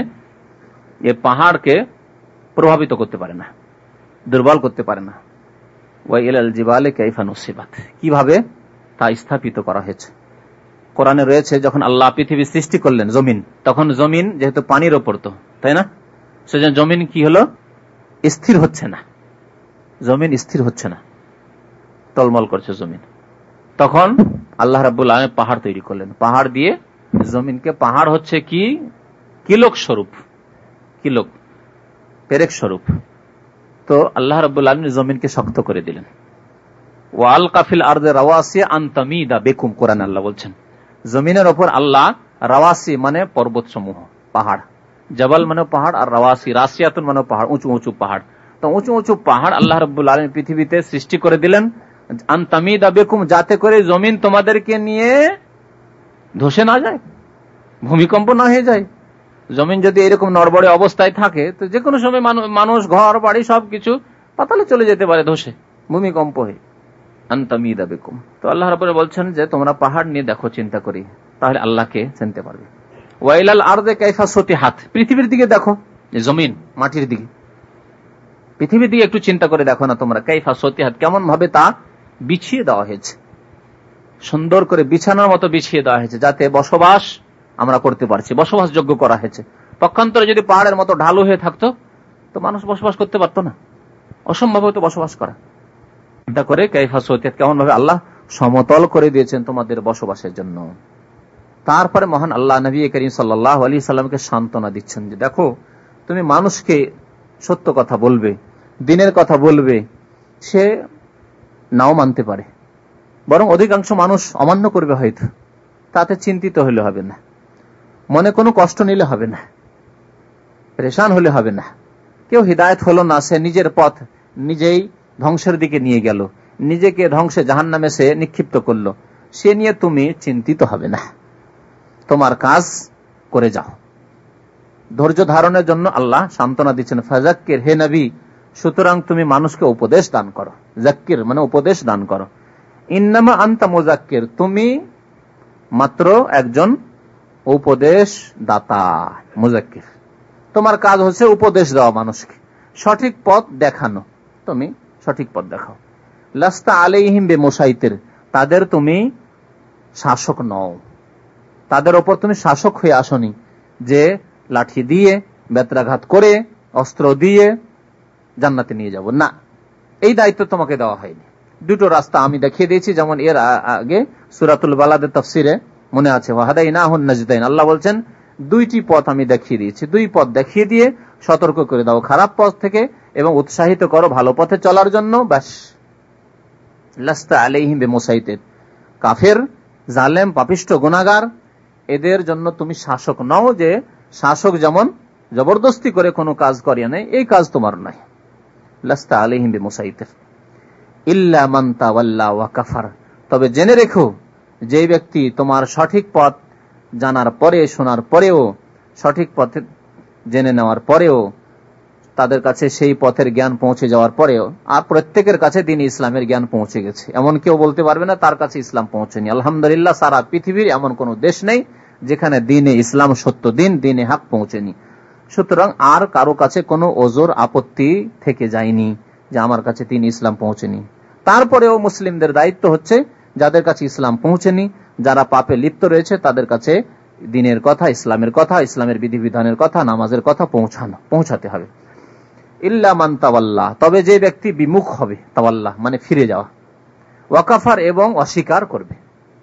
এ পাহাড়কে প্রভাবিত করতে পারে না, দুর্বল করতে পারে না। ওয়া ইলাল জিবালি কাইফা নুসিবাত, কিভাবে তা স্থাপিত করা হয়েছে। কোরআনে রয়েছে যখন আল্লাহ পৃথিবী সৃষ্টি করলেন, জমিন, তখন জমিন যেহেতু পানির ওপর, তো তাই না, সেজন্য জমিন কি হলো, স্থির হচ্ছে না, জমিন স্থির হচ্ছে না, টলমল করছে জমিন। তখন আল্লাহ রাব্বুল আলামিন পাহাড় তৈরি করলেন, পাহাড় দিয়ে জমিনকে, পাহাড় হচ্ছে কি কিলক স্বরূপ, কিলক পেরেক স্বরূপ। তো আল্লাহ রাব্বুল আলামিন জমিনকে শক্ত করে দিলেন। ওয়া আলকা ফিল আরদি রাওয়াসি আন তামিদা বিকুম, কোরআন আল্লাহ বলছেন জমিনের ওপর আল্লাহ রাওয়াসি মানে পর্বত সমূহ, পাহাড়, জবাল মানে পাহাড়, আর রাওয়াসি রাসিয়াতুন মানে পাহাড়, উঁচু উঁচু পাহাড়, তো উঁচু উঁচু পাহাড় আল্লাহ রাব্বুল আলামিন পৃথিবীতে সৃষ্টি করে দিলেন, আন তামিদা বিকুম, যাতে করে জমিন তোমাদেরকে নিয়ে ধসে না যায়, ভূমিকম্প না হয়ে যায়। জমিন যদি এরকম নড়বড়ে অবস্থায় থাকে তো যে কোনো সময় মানুষ, ঘর বাড়ি সবকিছু পাতালে চলে যেতে পারে ধসে, ভূমিকম্প হয়ে। আন তামিদা বিকুম, তো আল্লাহ রাব্বুল বলছেন যে তোমরা পাহাড় নিয়ে দেখো, চিন্তা করি, তাহলে আল্লাহকে চিনতে পারবে। ওয়াইলাল আরদে কাইফা সতিহাত, পৃথিবীর দিকে দেখো, জমিন মাটির দিকে, পৃথিবীর দিকে একটু চিন্তা করে দেখো না তোমরা, কাইফা সতিহাত, কেমন ভাবে তা বিছিয়ে দেওয়া হয়েছে, সুন্দর করে বিছানার মতো বিছিয়ে দেওয়া হয়েছে, যাতে বসবাস আমরা করতে পারছি, বসবাসযোগ্য করা হয়েছে। পক্ষান্তরে যদি পাহাড়ের মতো ঢালু হয়ে থাকতো তো মানুষ বসবাস করতে পারতো না, অসম্ভব হতো বসবাস করা। চিন্তা করে কাইফা সতিহাত, কেমন ভাবে আল্লাহ সমতল করে দিয়েছেন তোমাদের বসবাসের জন্য। তারপরে মহান আল্লাহ নবী করিম সাল্লাল্লাহু আলাইহি সাল্লামকে সান্ত্বনা দিচ্ছেন যে দেখো, তুমি মানুষকে সত্য কথা বলবে, দিনের কথা বলবে, সে নাও মানতে পারে, বরং অধিকাংশ মানুষ অমান্য করবে হয়তো, তাতে চিন্তিত হলে হবে না, মনে কোনো কষ্ট নিলে হবে না, পরেশান হলে হবে না। কেউ হিদায়েত হলো না, সে নিজের পথ নিজেই ধ্বংসের দিকে নিয়ে গেল, নিজেকে ধ্বংসে জাহান্নামে সে নিক্ষিপ্ত করলো, সে নিয়ে তুমি চিন্তিত হবে না, তোমার কাজ করে যাও। ধৈর্য ধারণের জন্য আল্লাহ সান্ত্বনা দিচ্ছেন, ফাজাক্কির, হে নবী, সুতরাং তুমি মানুষকে উপদেশ দান করো। জাক্কির মানে উপদেশ দান করো। ইন্নামা আনতা মুজাক্কির, তুমি মাত্র একজন উপদেশ দাতা, মুজাক্কির, তোমার কাজ হচ্ছে উপদেশ দেওয়া, মানুষকে সঠিক পথ দেখানো, তুমি সঠিক পথ দেখাও। লাস্তা আলাইহিম বিমুসাইতির, তাদের তুমি শাসক নও, তাদের ওপর তুমি শাসক হয়ে আসনি যে লাঠি দিয়ে বেত্রাঘাত করে অস্ত্র দিয়ে জান্নাতে নিয়ে যাব, না, এই দায়িত্ব তোমাকে দেওয়া হয়নি। দুটো রাস্তা আমি দেখিয়ে দিয়েছি, যেমন এর আগে সূরাতুল বালাদের তাফসিরে মনে আছে, ওয়াহাদাইনাহুন নাজদাইন, আল্লাহ বলছেন দুইটি পথ আমি দেখিয়ে দিয়েছি, দুই পথ দেখিয়ে দিয়ে সতর্ক করে দাও খারাপ পথ থেকে এবং উৎসাহিত করো ভালো পথে চলার জন্য, ব্যাস। লাস্তা আলাইহিম বিমুসাইতির, কাফের, জালেম, পাপিষ্ঠ, গুনাহগার, এদের জন্য তুমি শাসক নও, যে শাসক যেমন জবরদস্তি করে কোনো কাজ করিয়ে নেয়, এই কাজ তোমার নাই। লাস্তা আলাইহিম বিমুসাইতির ইল্লা মান তাওয়াল্লা ওয়া কাফার, তবে জেনে রেখো, যে ব্যক্তি তোমার সঠিক পথ জানার পরে, শোনার পরেও, সঠিক পথে জেনে নেওয়ার পরেও, তাদের কাছে সেই পথের জ্ঞান পৌঁছে যাওয়ার পরেও, আর প্রত্যেকের কাছে দিন ইসলামের জ্ঞান পৌঁছে গেছে, এমন কেউ বলতে পারবে না তার কাছে ইসলাম পৌঁছেনি। আলহামদুলিল্লাহ, সারা পৃথিবীর এমন কোন দেশ নেই যেখানে দিনে ইসলাম, সত্য দিন, দিনে হক পৌঁছেনি। সুতরাং আর কারো কাছে কোনো ওজর আপত্তি থেকে যায়নি যে আমার কাছে দিন ইসলাম পৌঁছেনি। তারপরেও মুসলিমদের দায়িত্ব হচ্ছে যাদের কাছে ইসলাম পৌঁছেনি, যারা পাপে লিপ্ত রয়েছে, তাদের কাছে দিনের কথা, ইসলামের কথা, ইসলামের বিধিবিধানের কথা, নামাজের কথা পৌঁছানো, পৌঁছাতে হবে। ইল্লা মান তাওয়াল্লাহ, তবে যে ব্যক্তি বিমুখ হবে, তাওয়াল্লাহ মানে ফিরে যাওয়া, ওয়া কাফার এবং অস্বীকার করবে,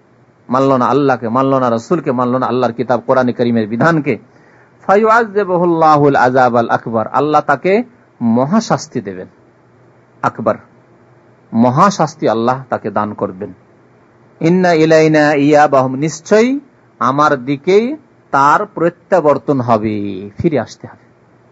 মানল না আল্লাহকে, মানল না রাসূলকে, মানল না আল্লাহর কিতাব কোরআন কারীমের বিধানকে, ফায়ুআযযিবুহুল্লাহুল আযাবাল আকবার, আল্লাহ তাকে মহাশাস্তি দেবেন, আকবার মহাশাস্তি আল্লাহ তাকে দান করবেন। ইন্না ইলাইনা ইয়াবাহুম, নিশ্চয়ই আমার দিকেই তার প্রত্যাবর্তন হবে, ফিরে আসতে হবে।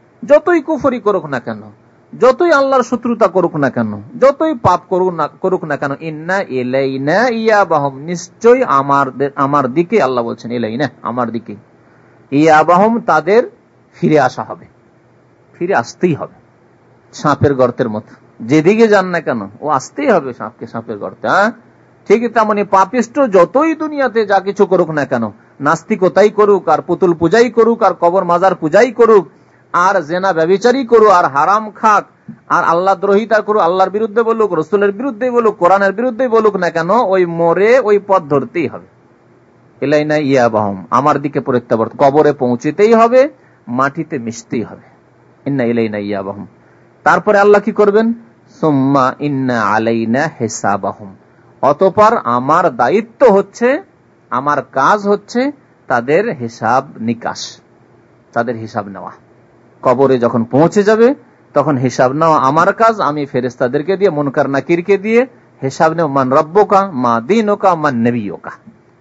যতই কুফরি করুক না কেন, যতই আল্লাহর শত্রুতা করুক না কেন, যতই পাপ করুক না করুক না কেন, ইন্না ইলাইনা ইয়াবাহুম, নিশ্চয়ই আমার আমার দিকে, আল্লাহ বলছেন ইলাইনা, আমার দিকে, ইয়াবাহুম তাদের ফিরে আসা হবে, ফিরে আসতেই হবে। সাপের গর্তের মতো যেদিকে যান না কেন ও আসতেই হবে সাপকে সাপের গর্তে। হ্যাঁ, ঠিক তেমনি পাপিষ্ঠ যতই দুনিয়াতে যা কিছু করুক না কেন, নাস্তিকতাই করুক, আর পুতুল পূজাই করুক, আর কবর মাজার পূজাই করুক, আর জেনা ব্যভিচারী করুক, আর হারাম খাক, আর আল্লাহ দ্রোহিতা করুক, আল্লাহর বিরুদ্ধে বলুক, রসুলের বিরুদ্ধে বলুক, কোরআনের বিরুদ্ধে বলুক না কেন, ওই মরে ওই পথ ধরতেই হবে। ইলাইনা ইয়াবাহুম, আমার দিকে প্রত্যাবর্তন, কবরে পৌঁছতেই হবে, মাটিতে মিশতেই হবে। ইন্না ইলাইনা ইয়াবাহুম, তারপরে আল্লাহ কি করবেন? সুম্মা ইন্না আলাইনা হিসাবাহুম, অতঃপর আমার দায়িত্ব হচ্ছে, আমার কাজ হচ্ছে তাদের হিসাব নিকাশ, তাদের হিসাব নেওয়া। কবরে যখন পৌঁছে যাবে তখন হিসাব নেওয়া আমার কাজ, আমি ফেরেশতাদেরকে দিয়ে, মুনকার নাকিরকে দিয়ে হিসাব নেব। মান রব্বুকা মা দীনুকা মান নবিয়ুকা,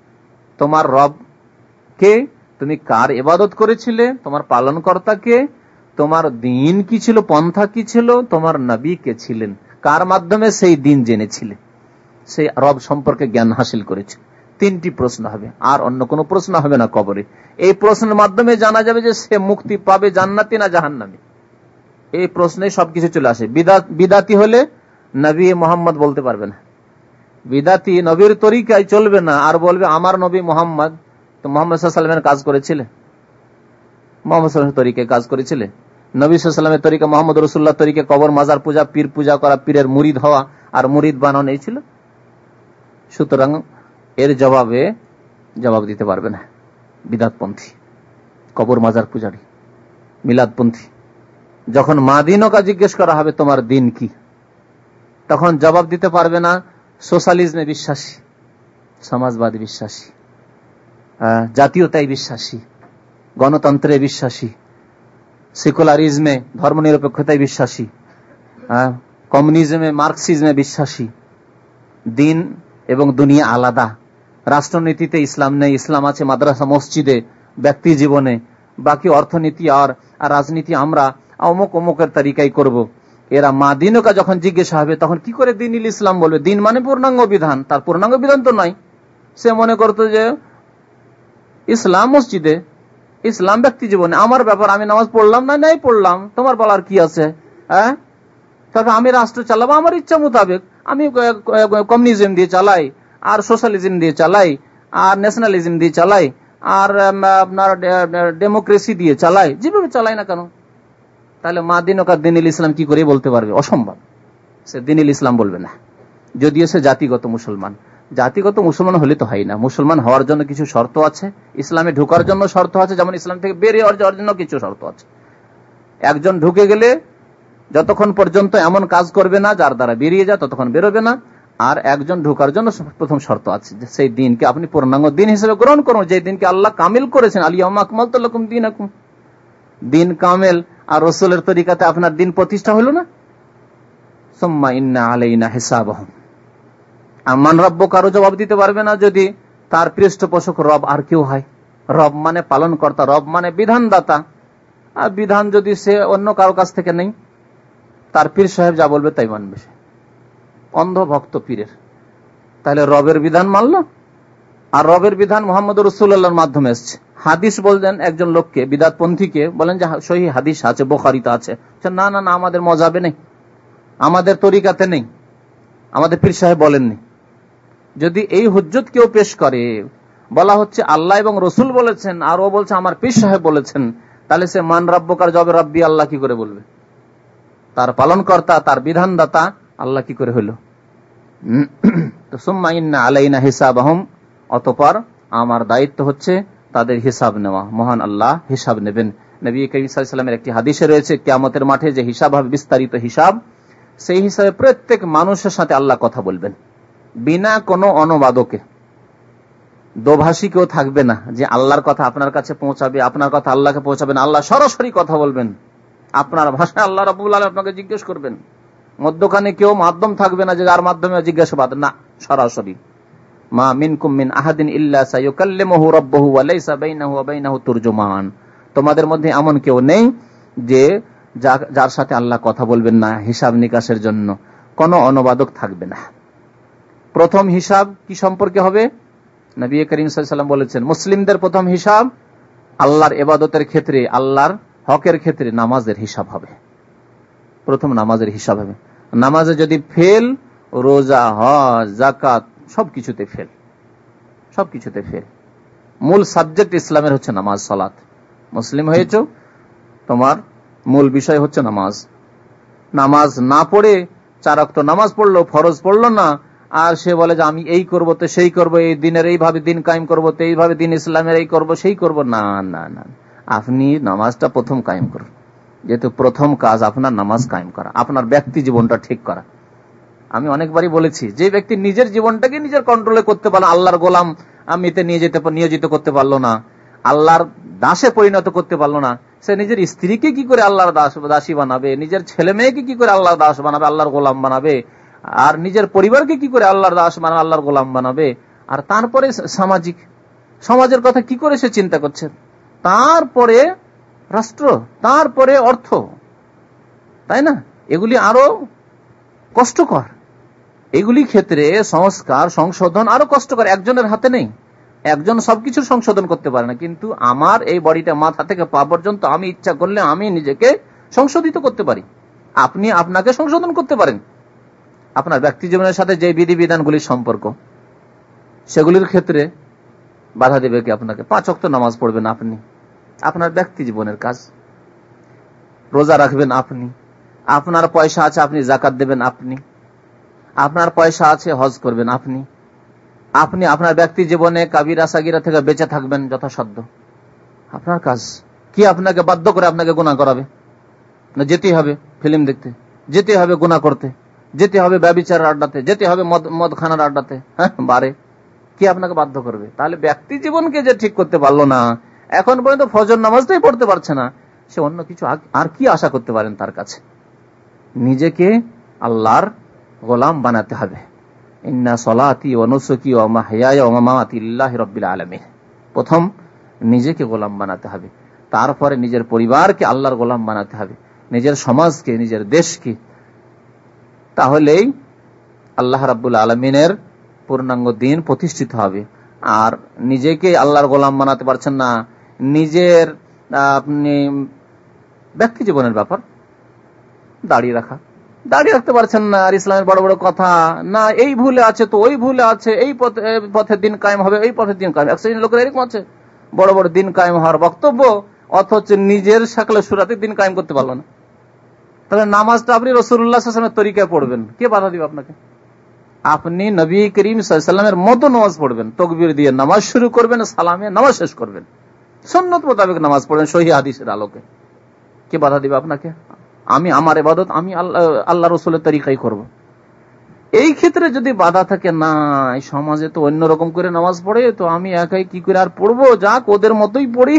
তোমার রব কে, তুমি কার ইবাদত করেছিলে, তোমার পালনকর্তা কে, তোমার দিন কি ছিল, পন্থা কি ছিল, তোমার নবী কে ছিলেন, কার মাধ্যমে সেই দিন জেনেছিলে, সেই রব সম্পর্কে জ্ঞান হাসিল করেছে। তিনটি প্রশ্ন হবে, আর অন্য কোনো প্রশ্ন হবে না কবরে। এই প্রশ্নের মাধ্যমে জানা যাবে যে সে মুক্তি পাবে জান্নাতি না জাহান্নামী। এই প্রশ্নে সবকিছু চলে আসে। বিদাতি হলে নবী মোহাম্মদ বলতে পারবে না, বিদাতি নবীর তরিকায় চলবে না, আর বলবে আমার নবী মোহাম্মদ। তো মোহাম্মদ সাল্লাল্লাহু আলাইহি ওয়াসাল্লামের কাজ করেছিলে, মোহাম্মদ সাল্লাল্লাহু আলাইহি ওয়াসাল্লামের তরিকায় কাজ করেছিলে? নবী সাল্লাল্লাহু আলাইহি ওয়াসাল্লামের তরিকা, মোহাম্মদ রাসূলুল্লাহ তরিকা কবর মাজার পূজা, পীর পূজা করা, পীরের মুরিদ হওয়া আর মুরিদ বানানো এই ছিল। সুতরাং এর জবাবে জবাব দিতে পারবে না বিদাতপন্থী, কবর মাজার পূজারী, মিলাদপন্থী। যখন মাদিনকা জিজ্ঞেস করা হবে তোমার দিন কি, তখন জবাব দিতে পারবে না সোশ্যালিজমে বিশ্বাসী, সমাজবাদী বিশ্বাসী, জাতীয়তায় বিশ্বাসী, গণতন্ত্রে বিশ্বাসী, সেকুলারিজমে ধর্মনিরপেক্ষতায় বিশ্বাসী, কমিউনিজমে মার্কসিজমে বিশ্বাসী, দিন এবং দুনিয়া আলাদা, রাষ্ট্রনীতিতে ইসলাম নেই, ইসলাম আছে মাদ্রাসা মসজিদে, ব্যক্তি জীবনে, বাকি অর্থনীতি আর রাজনীতি আমরা অমুক অমুকের তরিকায় করব। এরা মাদিনকা যখন জিজ্ঞাসা হবে তখন কি করে দিন ইসলাম বলবে? দিন মানে পূর্ণাঙ্গ বিধান, তার পূর্ণাঙ্গ বিধান তো নাই। সে মনে করতো যে ইসলাম মসজিদে, ইসলাম ব্যক্তি জীবনে, আমার ব্যাপার, আমি নামাজ পড়লাম না নাই পড়লাম, তোমার বলার কি আছে? হ্যাঁ, তবে আমি রাষ্ট্র চালাবো আমার ইচ্ছা মোতাবেক, আমি কমিউনিজম দিয়ে চালাই, আর সোশ্যালিজম দিয়ে চালাই, আর ন্যাশনালিজম দিয়ে চালাই, আর আপনার ডেমোক্রেসি দিয়ে চালাই, যেভাবে চালাই না কেন। তাহলে মাদিনকা দিনিল ইসলাম কি করে বলতে পারবে? অসম্ভব। সে দিনিল ইসলাম বলবে না, যদিও সে জাতিগত মুসলমান। জাতিগত মুসলমান হলে তো হয় না, মুসলমান হওয়ার জন্য কিছু শর্ত আছে, ইসলামে ঢোকার জন্য শর্ত আছে, যেমন ইসলাম থেকে বেরিয়ে যাওয়ার জন্য কিছু শর্ত আছে। একজন ঢুকে গেলে যতক্ষণ পর্যন্ত এমন কাজ করবে না যার দ্বারা বেরিয়ে যায় ততক্ষণ বেরোবে না। আর একজন ঢোকার জন্য প্রথম শর্ত আছে যে সেই দিনকে আপনি পূর্ণাঙ্গ দিন হিসেবে গ্রহণ করুন, যে দিনকে আল্লাহ কামিল করেছেন। আলিয়াউমা আকমালতু লাকুম দীনাকুম, দিন কামেল, আর রাসূলের তরিকাতে আপনার দিন প্রতিষ্ঠা হলো না। সুম্মা ইন্না আলাইনা হিসাবাহুম, আমান রাব্বুকা, কারো জবাব দিতে পারবে না যদি তার পৃষ্ঠপোষক রব আর কেউ হয়। রব মানে পালন কর্তা, রব মানে বিধানদাতা, আর বিধান যদি সে অন্য কারো কাছ থেকে নেই, তার পীর সাহেব যা বলবে তাই মানবে, সে অন্ধ ভক্ত পীরের। তাহলে রবের বিধান মানল, আর রবের বিধান মুহাম্মদ রাসূলুল্লাহর মাধ্যমে এসেছে। হাদিস বললেন একজন লোককে, বিদাতপন্থীকে বলেন যে সহি হাদিস আছে, বুখারীতে আছে। না না না, আমাদের মজাবে নেই, আমাদের তরিকাতে নেই, আমাদের পীর সাহেব বলেননি। যদি এই হুজ্জত কেউ পেশ করে, বলা হচ্ছে আল্লাহ এবং রসুল বলেছেন, আর ও বলছে আমার পীর সাহেব বলেছেন, তাহলে সে মান রাব্বুকার জবাবে রাব্বি আল্লাহ কি করে বলবে? তার পালনকর্তা, তার বিধানদাতা আল্লাহ কি করে হইল? তো সুম্মা ইন্না আলাইনা হিসাবাহুম, অতঃপর আমার দায়িত্ব হচ্ছে তাদের হিসাব নেওয়া। মহান আল্লাহ হিসাব নেবেন। নবী করিম সাল্লাল্লাহু আলাইহি ওয়াসাল্লামের একটি হাদিসে রয়েছে, কিয়ামতের মাঠে যে হিসাব হবে, বিস্তারিত হিসাব, সেই হিসাবে প্রত্যেক মানুষের সাথে আল্লাহ কথা বলবেন, বিনা কোনো অনুবাদকে। দোভাষী কেউ থাকবে না যে আল্লাহর কথা আপনার কাছে পৌঁছাবে, আপনার কথা আল্লাহকে পৌঁছাবেন। আল্লাহ সরাসরি কথা বলবেন, আপনার ভাষায় আল্লাহ রাব্বুল আলামিন আপনাকে জিজ্ঞেস করবেন। মধ্যখানে কেউ মাধ্যম থাকবে না যে যার মাধ্যমে জিজ্ঞাসাবাদ, না, সরাসরি। মা মিনকুম মিন আহাদিন ইল্লা সায়ুকাল্লিমুহু রাব্বুহু ওয়া লাইসা বাইনাহু ওয়া বাইনাহু তুরজুমান। তোমাদের মধ্যে এমন কেউ নেই যে যার সাথে আল্লাহ কথা বলবেন না, হিসাব নিকাশের জন্য কোনো অনুবাদক থাকবে না। প্রথম হিসাব কি সম্পর্কে হবে? নবী করিম সাল্লাল্লাহু আলাইহি ওয়াসাল্লাম বলেছেন, মুসলিমদের প্রথম হিসাব আল্লাহর ইবাদতের ক্ষেত্রে, আল্লাহর হকের ক্ষেত্রে নামাজের হিসাব হবে। প্রথম নামাজের হিসাব হবে। নামাজে যদি ফেল, রোজা, হজ, যাকাত সবকিছুতে ফেল, সবকিছুতে ফেল। মূল সাবজেক্ট ইসলামের হচ্ছে নামাজ, সালাত। মুসলিম হয়েছো, তোমার মূল বিষয় হচ্ছে নামাজ। নামাজ না পড়ে চার ওয়াক্ত নামাজ পড়লো, ফরজ পড়লো না, আর সে বলে যে আমি এই করবো তো সেই করবো, এই দিনের এইভাবে দিন কায়েম করবো, তো এইভাবে দিন ইসলামের এই করবো সেই করবো। না না না, আপনি নামাজটা প্রথম কায়েম করুন, যেহেতু প্রথম কাজ আপনার নামাজ কায়েম করা, আপনার ব্যক্তি জীবনটা ঠিক করা। আমি অনেকবারই বলেছি, যে ব্যক্তি নিজের জীবনটাকে নিজের কন্ট্রোলে করতে পারলো, আল্লাহর গোলাম আমিতে নিয়ে যেতে নিয়োজিত করতে পারলো না, আল্লাহর দাসে পরিণত করতে পারলো না, সে নিজের স্ত্রীকে কি করে আল্লাহর দাস দাসী বানাবে, নিজের ছেলে মেয়েকে কি করে আল্লাহর দাস বানাবে, আল্লাহর গোলাম বানাবে, আর নিজের পরিবারকে কি করে আল্লাহর দাস বানাবে, আল্লাহর গোলাম বানাবে, আর তারপরে সামাজিক সমাজের কথা কি করে সে চিন্তা করছে, তারপরে রাষ্ট্র, তারপরে অর্থ, তাই না? এগুলি আরো কষ্টকর। এগুলি ক্ষেত্রে সংস্কার সংশোধন আরো কষ্টকর, একজনের হাতে নেই। একজন সবকিছু সংশোধন করতে পারে না, কিন্তু আমার এই বডিটা মাথা থেকে পা পর্যন্ত আমি ইচ্ছা করলে আমি নিজেকে সংশোধিত করতে পারি। আপনি আপনাকে সংশোধন করতে পারেন। আপনার ব্যক্তি জীবনের সাথে যে বিধিবিধানগুলির সম্পর্ক, সেগুলির ক্ষেত্রে বাধা দেবে কি? আপনাকে পাঁচ ওয়াক্ত নামাজ পড়বেন আপনি, আপনার ব্যক্তি জীবনের কাজ। রোজা রাখবেন আপনি, আপনার পয়সা আছে আপনি যাকাত দেবেন আপনি, আপনার পয়সা আছে হজ করবেন আপনি, আপনি আপনার ব্যক্তি জীবনে কাবিরা সাগিরা থেকে বেঁচে থাকবেন যথাসাধ্য, আপনার কাজ। কি আপনাকে বাধ্য করে আপনাকে গুনাহ করাবে? না, যেতেই হবে ফিল্ম দেখতে, যেতে হবে গুনাহ করতে, যেতে হবে ব্যভিচার আড্ডাতে, যেতে হবে মদ মদ খানার আড্ডাতে, হ্যাঁ বারে। কি আপনাকে বাধ্য করবে? তাহলে ব্যক্তি জীবনকে যে ঠিক করতে পারলো না, এখন পর্যন্ত ফজর নামাজটাই পড়তে পারছে না, সে অন্য কিছু আর কি আশা করতে পারেন তার কাছে? নিজেকে আল্লাহর গোলাম বানাতে হবে। ইন্না সলাতি ওয়া নুসুকি ওয়া মাহইয়ায়া ওয়া মামাতি লিল্লাহি রাব্বিল আলামিন। প্রথম নিজেকে গোলাম বানাতে হবে, তারপরে নিজের পরিবারকে আল্লাহর গোলাম বানাতে হবে, নিজের সমাজকে, নিজের দেশকে। তাহলেই আল্লাহ রাব্বুল আলামিনের পূর্ণাঙ্গ দিন প্রতিষ্ঠিত হবে। আর নিজেকে আল্লাহর গোলাম বানাতে পারছেন না, নিজের আপনি ব্যক্তি জীবনের ব্যাপার, দাড়ি রাখা, দাড়ি রাখতে পারছেন না, আর ইসলামের বড় বড় কথা না, এই ভুলে আছে তো ওই ভুলে আছে, এই পথের দিন কায়েম হবে, এই পথের দিন কায়েম। এক শ্রেণীর লোকের এরকম আছে, বড় বড় দিন কায়েম হওয়ার বক্তব্য, অথচ নিজের শাকলে সুরাতে দিন কায়েম করতে পারলো না। তাহলে নামাজটা আপনি রাসূলুল্লাহ সাল্লাল্লাহু আলাইহি ওয়াসাল্লামের তরিকায় পড়বেন, কে বাধা দিবে আপনাকে? আপনি নবী করিম সাল্লাল্লাহু আলাইহি ওয়াসাল্লামের মতো নামাজ পড়বেন, তাকবীর দিয়ে নামাজ শুরু করবেন, সালামে নামাজ শেষ করবেন, সুন্নাত মোতাবেক নামাজ পড়বেন সহিহ হাদিসের আলোকে। কে বাধা দিবে আপনাকে? আমি আমার ইবাদত আমি আল্লাহ আল্লাহ রাসূলের তরিকায় করব। এই ক্ষেত্রে যদি বাধা থাকে, না এই সমাজে তো অন্যরকম করে নামাজ পড়ে, তো আমি একাই কি করে আর পড়বো, যাক ওদের মতোই পড়ি।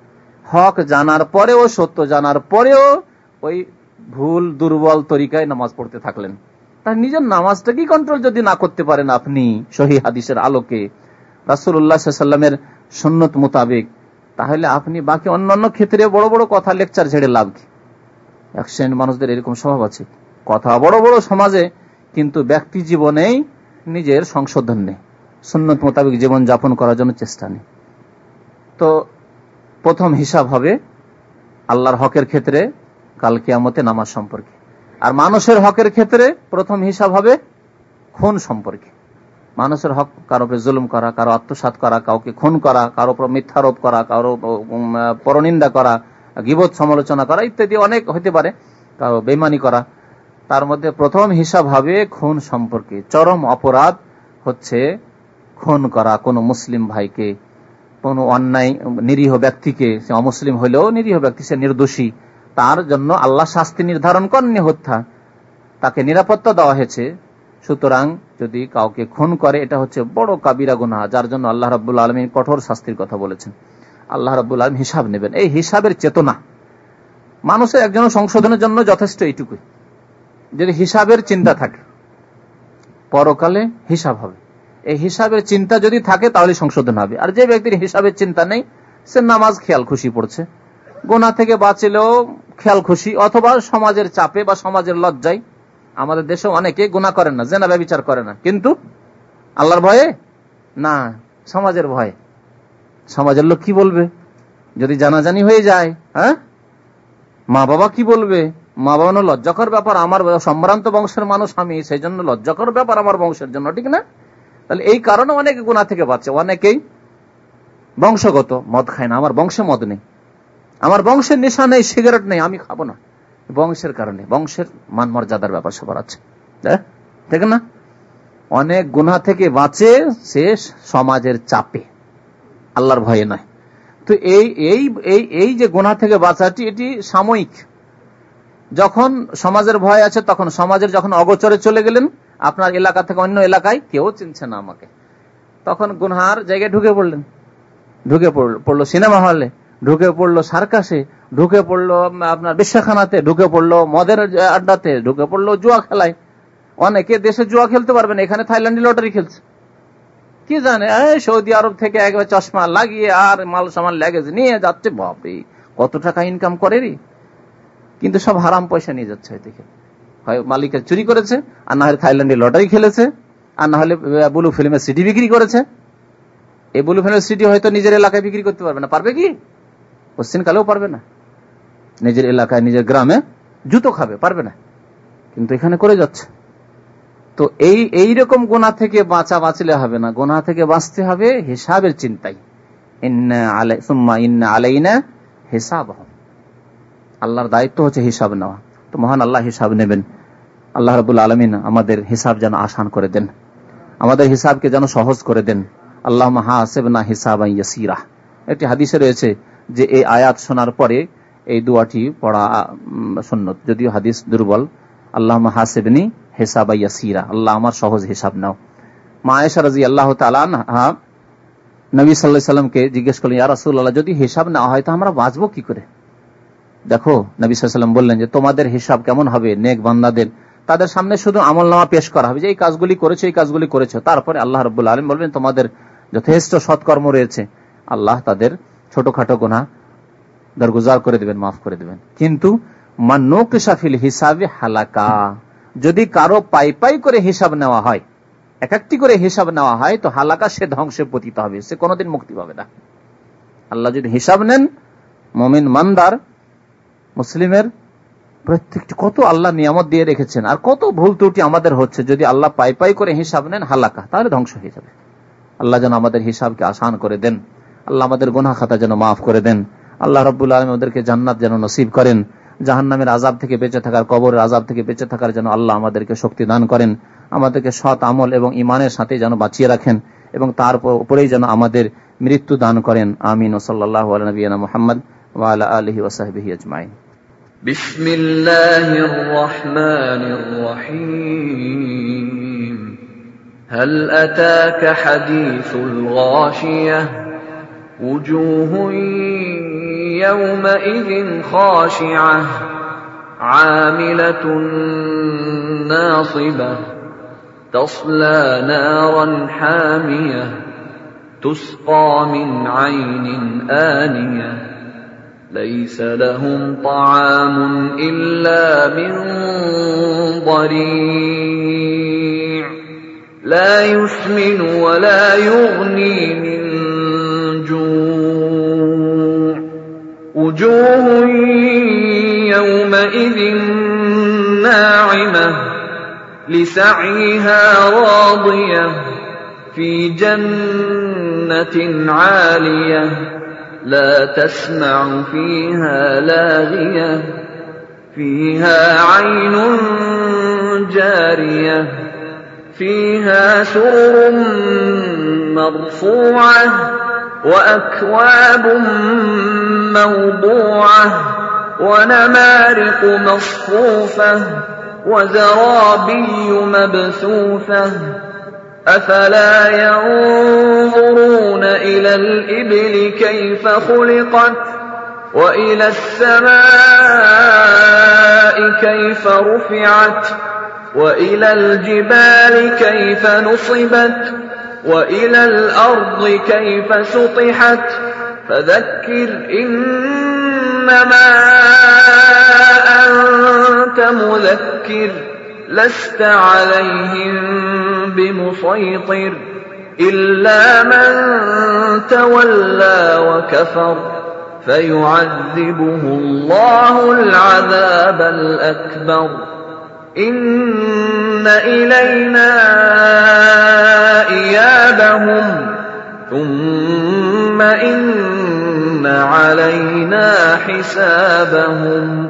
হক জানার পরেও, সত্য জানার পরেও ওই ভুল দুর্বল তরিকায় নামাজ পড়তে থাকলেন। তাই নিজের নামাজটাকে কন্ট্রোল যদি না করতে পারেন আপনি সহিহ হাদিসের আলোকে, রাসূলুল্লাহ সাল্লাল্লাহু আলাইহি ওয়াসাল্লামের সুন্নত মোতাবেক, তাহলে আপনি বাকি অন্যান্য ক্ষেত্রে বড় বড় কথা লেকচার ছেড়ে লাভ কি? এক শ্রেণীর মানুষদের এরকম স্বভাব আছে, কথা বড় বড় সমাজে, কিন্তু ব্যক্তি জীবনেই নিজের সংশোধন নেই, সুন্নত মোতাবেক জীবন যাপন করার জন্য চেষ্টা নেই। তো প্রথম হিসাব হবে আল্লাহর হকের ক্ষেত্রে কাল কিয়ামতে নামাজ সম্পর্কে, আর মানুষের হকের ক্ষেত্রে প্রথম হিসাব হবে খুন সম্পর্কে। মানুষের হক, কারো উপরে জুলুম করা, কারো আত্মসাৎ করা, কাউকে খুন করা, কারো উপর মিথ্যারোপ করা, কারো পরনিন্দা করা, গীবত সমালোচনা করা ইত্যাদি অনেক হতে পারে, কারো বেঈমানি করা। তার মধ্যে প্রথম হিসাব হবে খুন সম্পর্কে। চরম অপরাধ হচ্ছে খুন করা কোনো মুসলিম ভাইকে, কোনো অন্যায় নিরীহ ব্যক্তিকে, সে অমুসলিম হলেও নিরীহ ব্যক্তি, সে নির্দোষী, তার জন্য আল্লাহ শাস্তি নির্ধারণ করেননি, হত্যা, তাকে নিরাপত্তা দেওয়া হয়েছে। সুতরাং যদি কাউকে খুন করে, এটা হচ্ছে বড় কাবিরা গুনাহ, যার জন্য আল্লাহ রাব্বুল আলামিন কঠোর শাস্তির কথা বলেছেন। আল্লাহ রাব্বুল আলামিন হিসাব নেবেন। এই হিসাবের চেতনা মানুষের একজন সংশোধনের জন্য যথেষ্ট এইটুকুই। যদি হিসাবের চিন্তা থাকে, পরকালে হিসাব হবে, এই হিসাবের চিন্তা যদি থাকে তাহলে সংশোধন হবে। আর যে ব্যক্তির হিসাবের চিন্তা নেই, সে নামাজ খেয়াল খুশি পড়ছে, গুনাহ থেকে বাঁচলেও খেয়াল খুশি, অথবা সমাজের চাপে বা সমাজের লজ্জায়। আমাদের দেশে অনেকে গুনাহ করেন না, জেনা ব্যভিচার করে না, কিন্তু আল্লাহর ভয়ে না, সমাজের ভয়ে। সমাজের লোক কি বলবে যদি জানাজানি হয়ে যায়? হ্যাঁ, মা বাবা কি বলবে? মা বাবা লজ্জাকর ব্যাপার, আমার সম্ভ্রান্ত বংশের মানুষ আমি, সেই জন্য লজ্জাকর ব্যাপার আমার বংশের জন্য, ঠিক না? তাহলে এই কারণে অনেকে গুনাহ থেকে বাঁচে। অনেকেই বংশগত, মদ খায় না, আমার বংশে মদ নেই, আমার বংশের নেশা নেই, সিগারেট নেই, আমি খাবো না, বংশের কারণে। বংশের মান মর্যাদার ব্যাপার সবার আছে, ঠিক না? অনেক গুনাহ থেকে বাঁচে সে সমাজের চাপে, আল্লাহর ভয়ে নয়। তো এই এই এই যে গুনাহ থেকে বাঁচাটি, এটি সাময়িক। যখন সমাজের ভয় আছে, তখন সমাজের যখন অগোচরে চলে গেলেন, আপনার এলাকা থেকে অন্য এলাকায়, কেউ চিনছে না আমাকে, তখন গুনহার জায়গায় ঢুকে পড়লেন, ঢুকে পড়লো সিনেমা হলে, ঢুকে পড়লো সার্কাসে, ঢুকে পড়লো আপনার বেশ্যাখানাতে, ঢুকে পড়লো মদের আড্ডাতে, ঢুকে পড়লো জুয়া খেলায়। অনেকে দেশে জুয়া খেলতে পারবেন, এখানে থাইল্যান্ডে লটারি খেলছে, কি জানে, সৌদি আরব থেকে একবার চশমা লাগিয়ে আর মাল সামান লাগেজ নিয়ে যাচ্ছে। বাপরে, কত টাকা ইনকাম করে, কিন্তু সব হারাম পয়সা নিয়ে যাচ্ছে। দেখে হয় মালিকের চুরি করেছে, আর না হলে থাইল্যান্ডে লটারি খেলেছে, আর না হলে ব্লু ফিল্মের সিডি বিক্রি করেছে। এই ব্লু ফিল্মের সিডি হয়তো নিজের এলাকায় বিক্রি করতে পারবে না, পারবে কি? পশ্চিম কালেও পারবে না। নিজের এলাকায় নিজের গ্রামে জুতো খাবে, পারবে না, কিন্তু এখানে করে যাচ্ছে। তো এই এইরকম গোনা থেকে বাঁচা বাঁচলে হবে না, গোনা থেকে বাঁচতে হবে হিসাবের চিন্তায়। আলাইনা হিসাবহুম, আল্লাহর দায়িত্ব হচ্ছে হিসাব নেওয়া। তো মহান আল্লাহ হিসাব নেবেন। আল্লাহ রাব্বুল আলামিন আমাদের হিসাব যেন আসান করে দেন, আমাদের হিসাবকে যেন সহজ করে দেন। আল্লাহুম্মা হাসিবনা হিসাবান ইয়াসীরা। একটি হাদিসে রয়েছে যে এই আয়াত শোনার পরে এই দোয়াটি পড়া সুন্নত, যদিও হাদিস দুর্বল। আল্লাহুম্মা হাসিবনি হিসাবান ইয়াসীরা, আল্লাহ আমার সহজ হিসাব নাও। মা আয়েশা রাদিয়াল্লাহু তাআলা আনহা নবী সাল্লাল্লাহু আলাইহি ওয়াসাল্লামকে জিজ্ঞেস করলেন, ইয়া রাসূলুল্লাহ, যদি হিসাব না হয় তো আমরা বাঁচবো কি করে? দেখো নবী সাল্লাল্লাহু আলাইহি ওয়াসাল্লাম বললেন যে তোমাদের হিসাব কেমন হবে, নেক বান্দাদের তাদের সামনে শুধু আমলনামা পেশ করা হবে যে এই কাজগুলি করেছে, এই কাজগুলি করেছে। তারপরে আল্লাহ রাব্বুল আলামিন বলবেন তোমাদের যথেষ্ট সৎকর্ম রয়েছে, আল্লাহ তাদের ছোটখাটো গুনাহ দরগুজার করে দেবেন, মাফ করে দেবেন। কিন্তু মান নুকিশা ফিল হিসাবে হালাকা, যদি কারো পাই পাই করে হিসাব নেওয়া হয়, এক একটি করে হিসাব নেওয়া হয়, তো হালাকা, সে ধ্বংসে পতিত হবে, সে কোনোদিন মুক্তি পাবে না। আল্লাহ যদি হিসাব নেন, মুমিন মানদার মুসলিমের প্রত্যেকটি কত আল্লাহ নিয়ামত দিয়ে রেখেছেন, আর কত ভুল ত্রুটি আমাদের হচ্ছে, যদি আল্লাহ পাই পাই করে হিসাব নেন হালাকা, তাহলে ধ্বংস হয়ে যাবে। আল্লাহ যেন আমাদের হিসাবকে আসান করে দেন, আল্লাহ আমাদের গুনাহ খাতা যেন মাফ করে দেন, আল্লাহ রাব্বুল আলামিন আমাদেরকে জান্নাত যেন নসিব করেন, জাহান্নামের আযাব থেকে বেঁচে থাকার, কবরের আযাব থেকে বেঁচে থাকার জন্য আল্লাহ আমাদেরকে শক্তি দান করেন, আমাদেরকে সৎ আমল এবং ঈমানের সাথে যেন বাঁচিয়ে রাখেন, এবং তার উপরেই যেন আমাদের মৃত্যু দান করেন। আমিন। সাল্লাল্লাহু আলা নবিয়িনা মুহাম্মদ ওয়া আলা আলিহি ওয়া সাহবিহি আজমাইন। বিসমিল্লাহির রহমানির রহিম। হাল আতাকা হাদিসুল গাশিয়াহ ওয়াজুহুন ইয়াওমাইযিন খাশিআহ আমিলাতুন নাসিবাহ তাসলা নারান হামিয়াহ তুসকা মিন আইনিন আনিয়াহ ليس لهم طعام إلا من ضريع لا يسمن ولا يغني من جوع وجوه يومئذ ناعمة لسعيها راضية في جنة عالية لا تسمع فيها لاغية فيها عين جارية فيها سرر مرفوعة وأكواب موضوعة ونمارق مصفوفة وزرابي مبثوثة أفلا ينظرون إلى الإبل كيف خلقت وإلى السماء كيف رفعت وإلى الجبال كيف نصبت وإلى الأرض كيف سطحت فذكر إنما أنت مذكر لست عليهم بمسيطر إلا من تولى وكفر فيعذبه الله العذاب الأكبر إن إلينا إيابهم ثم إن علينا حسابهم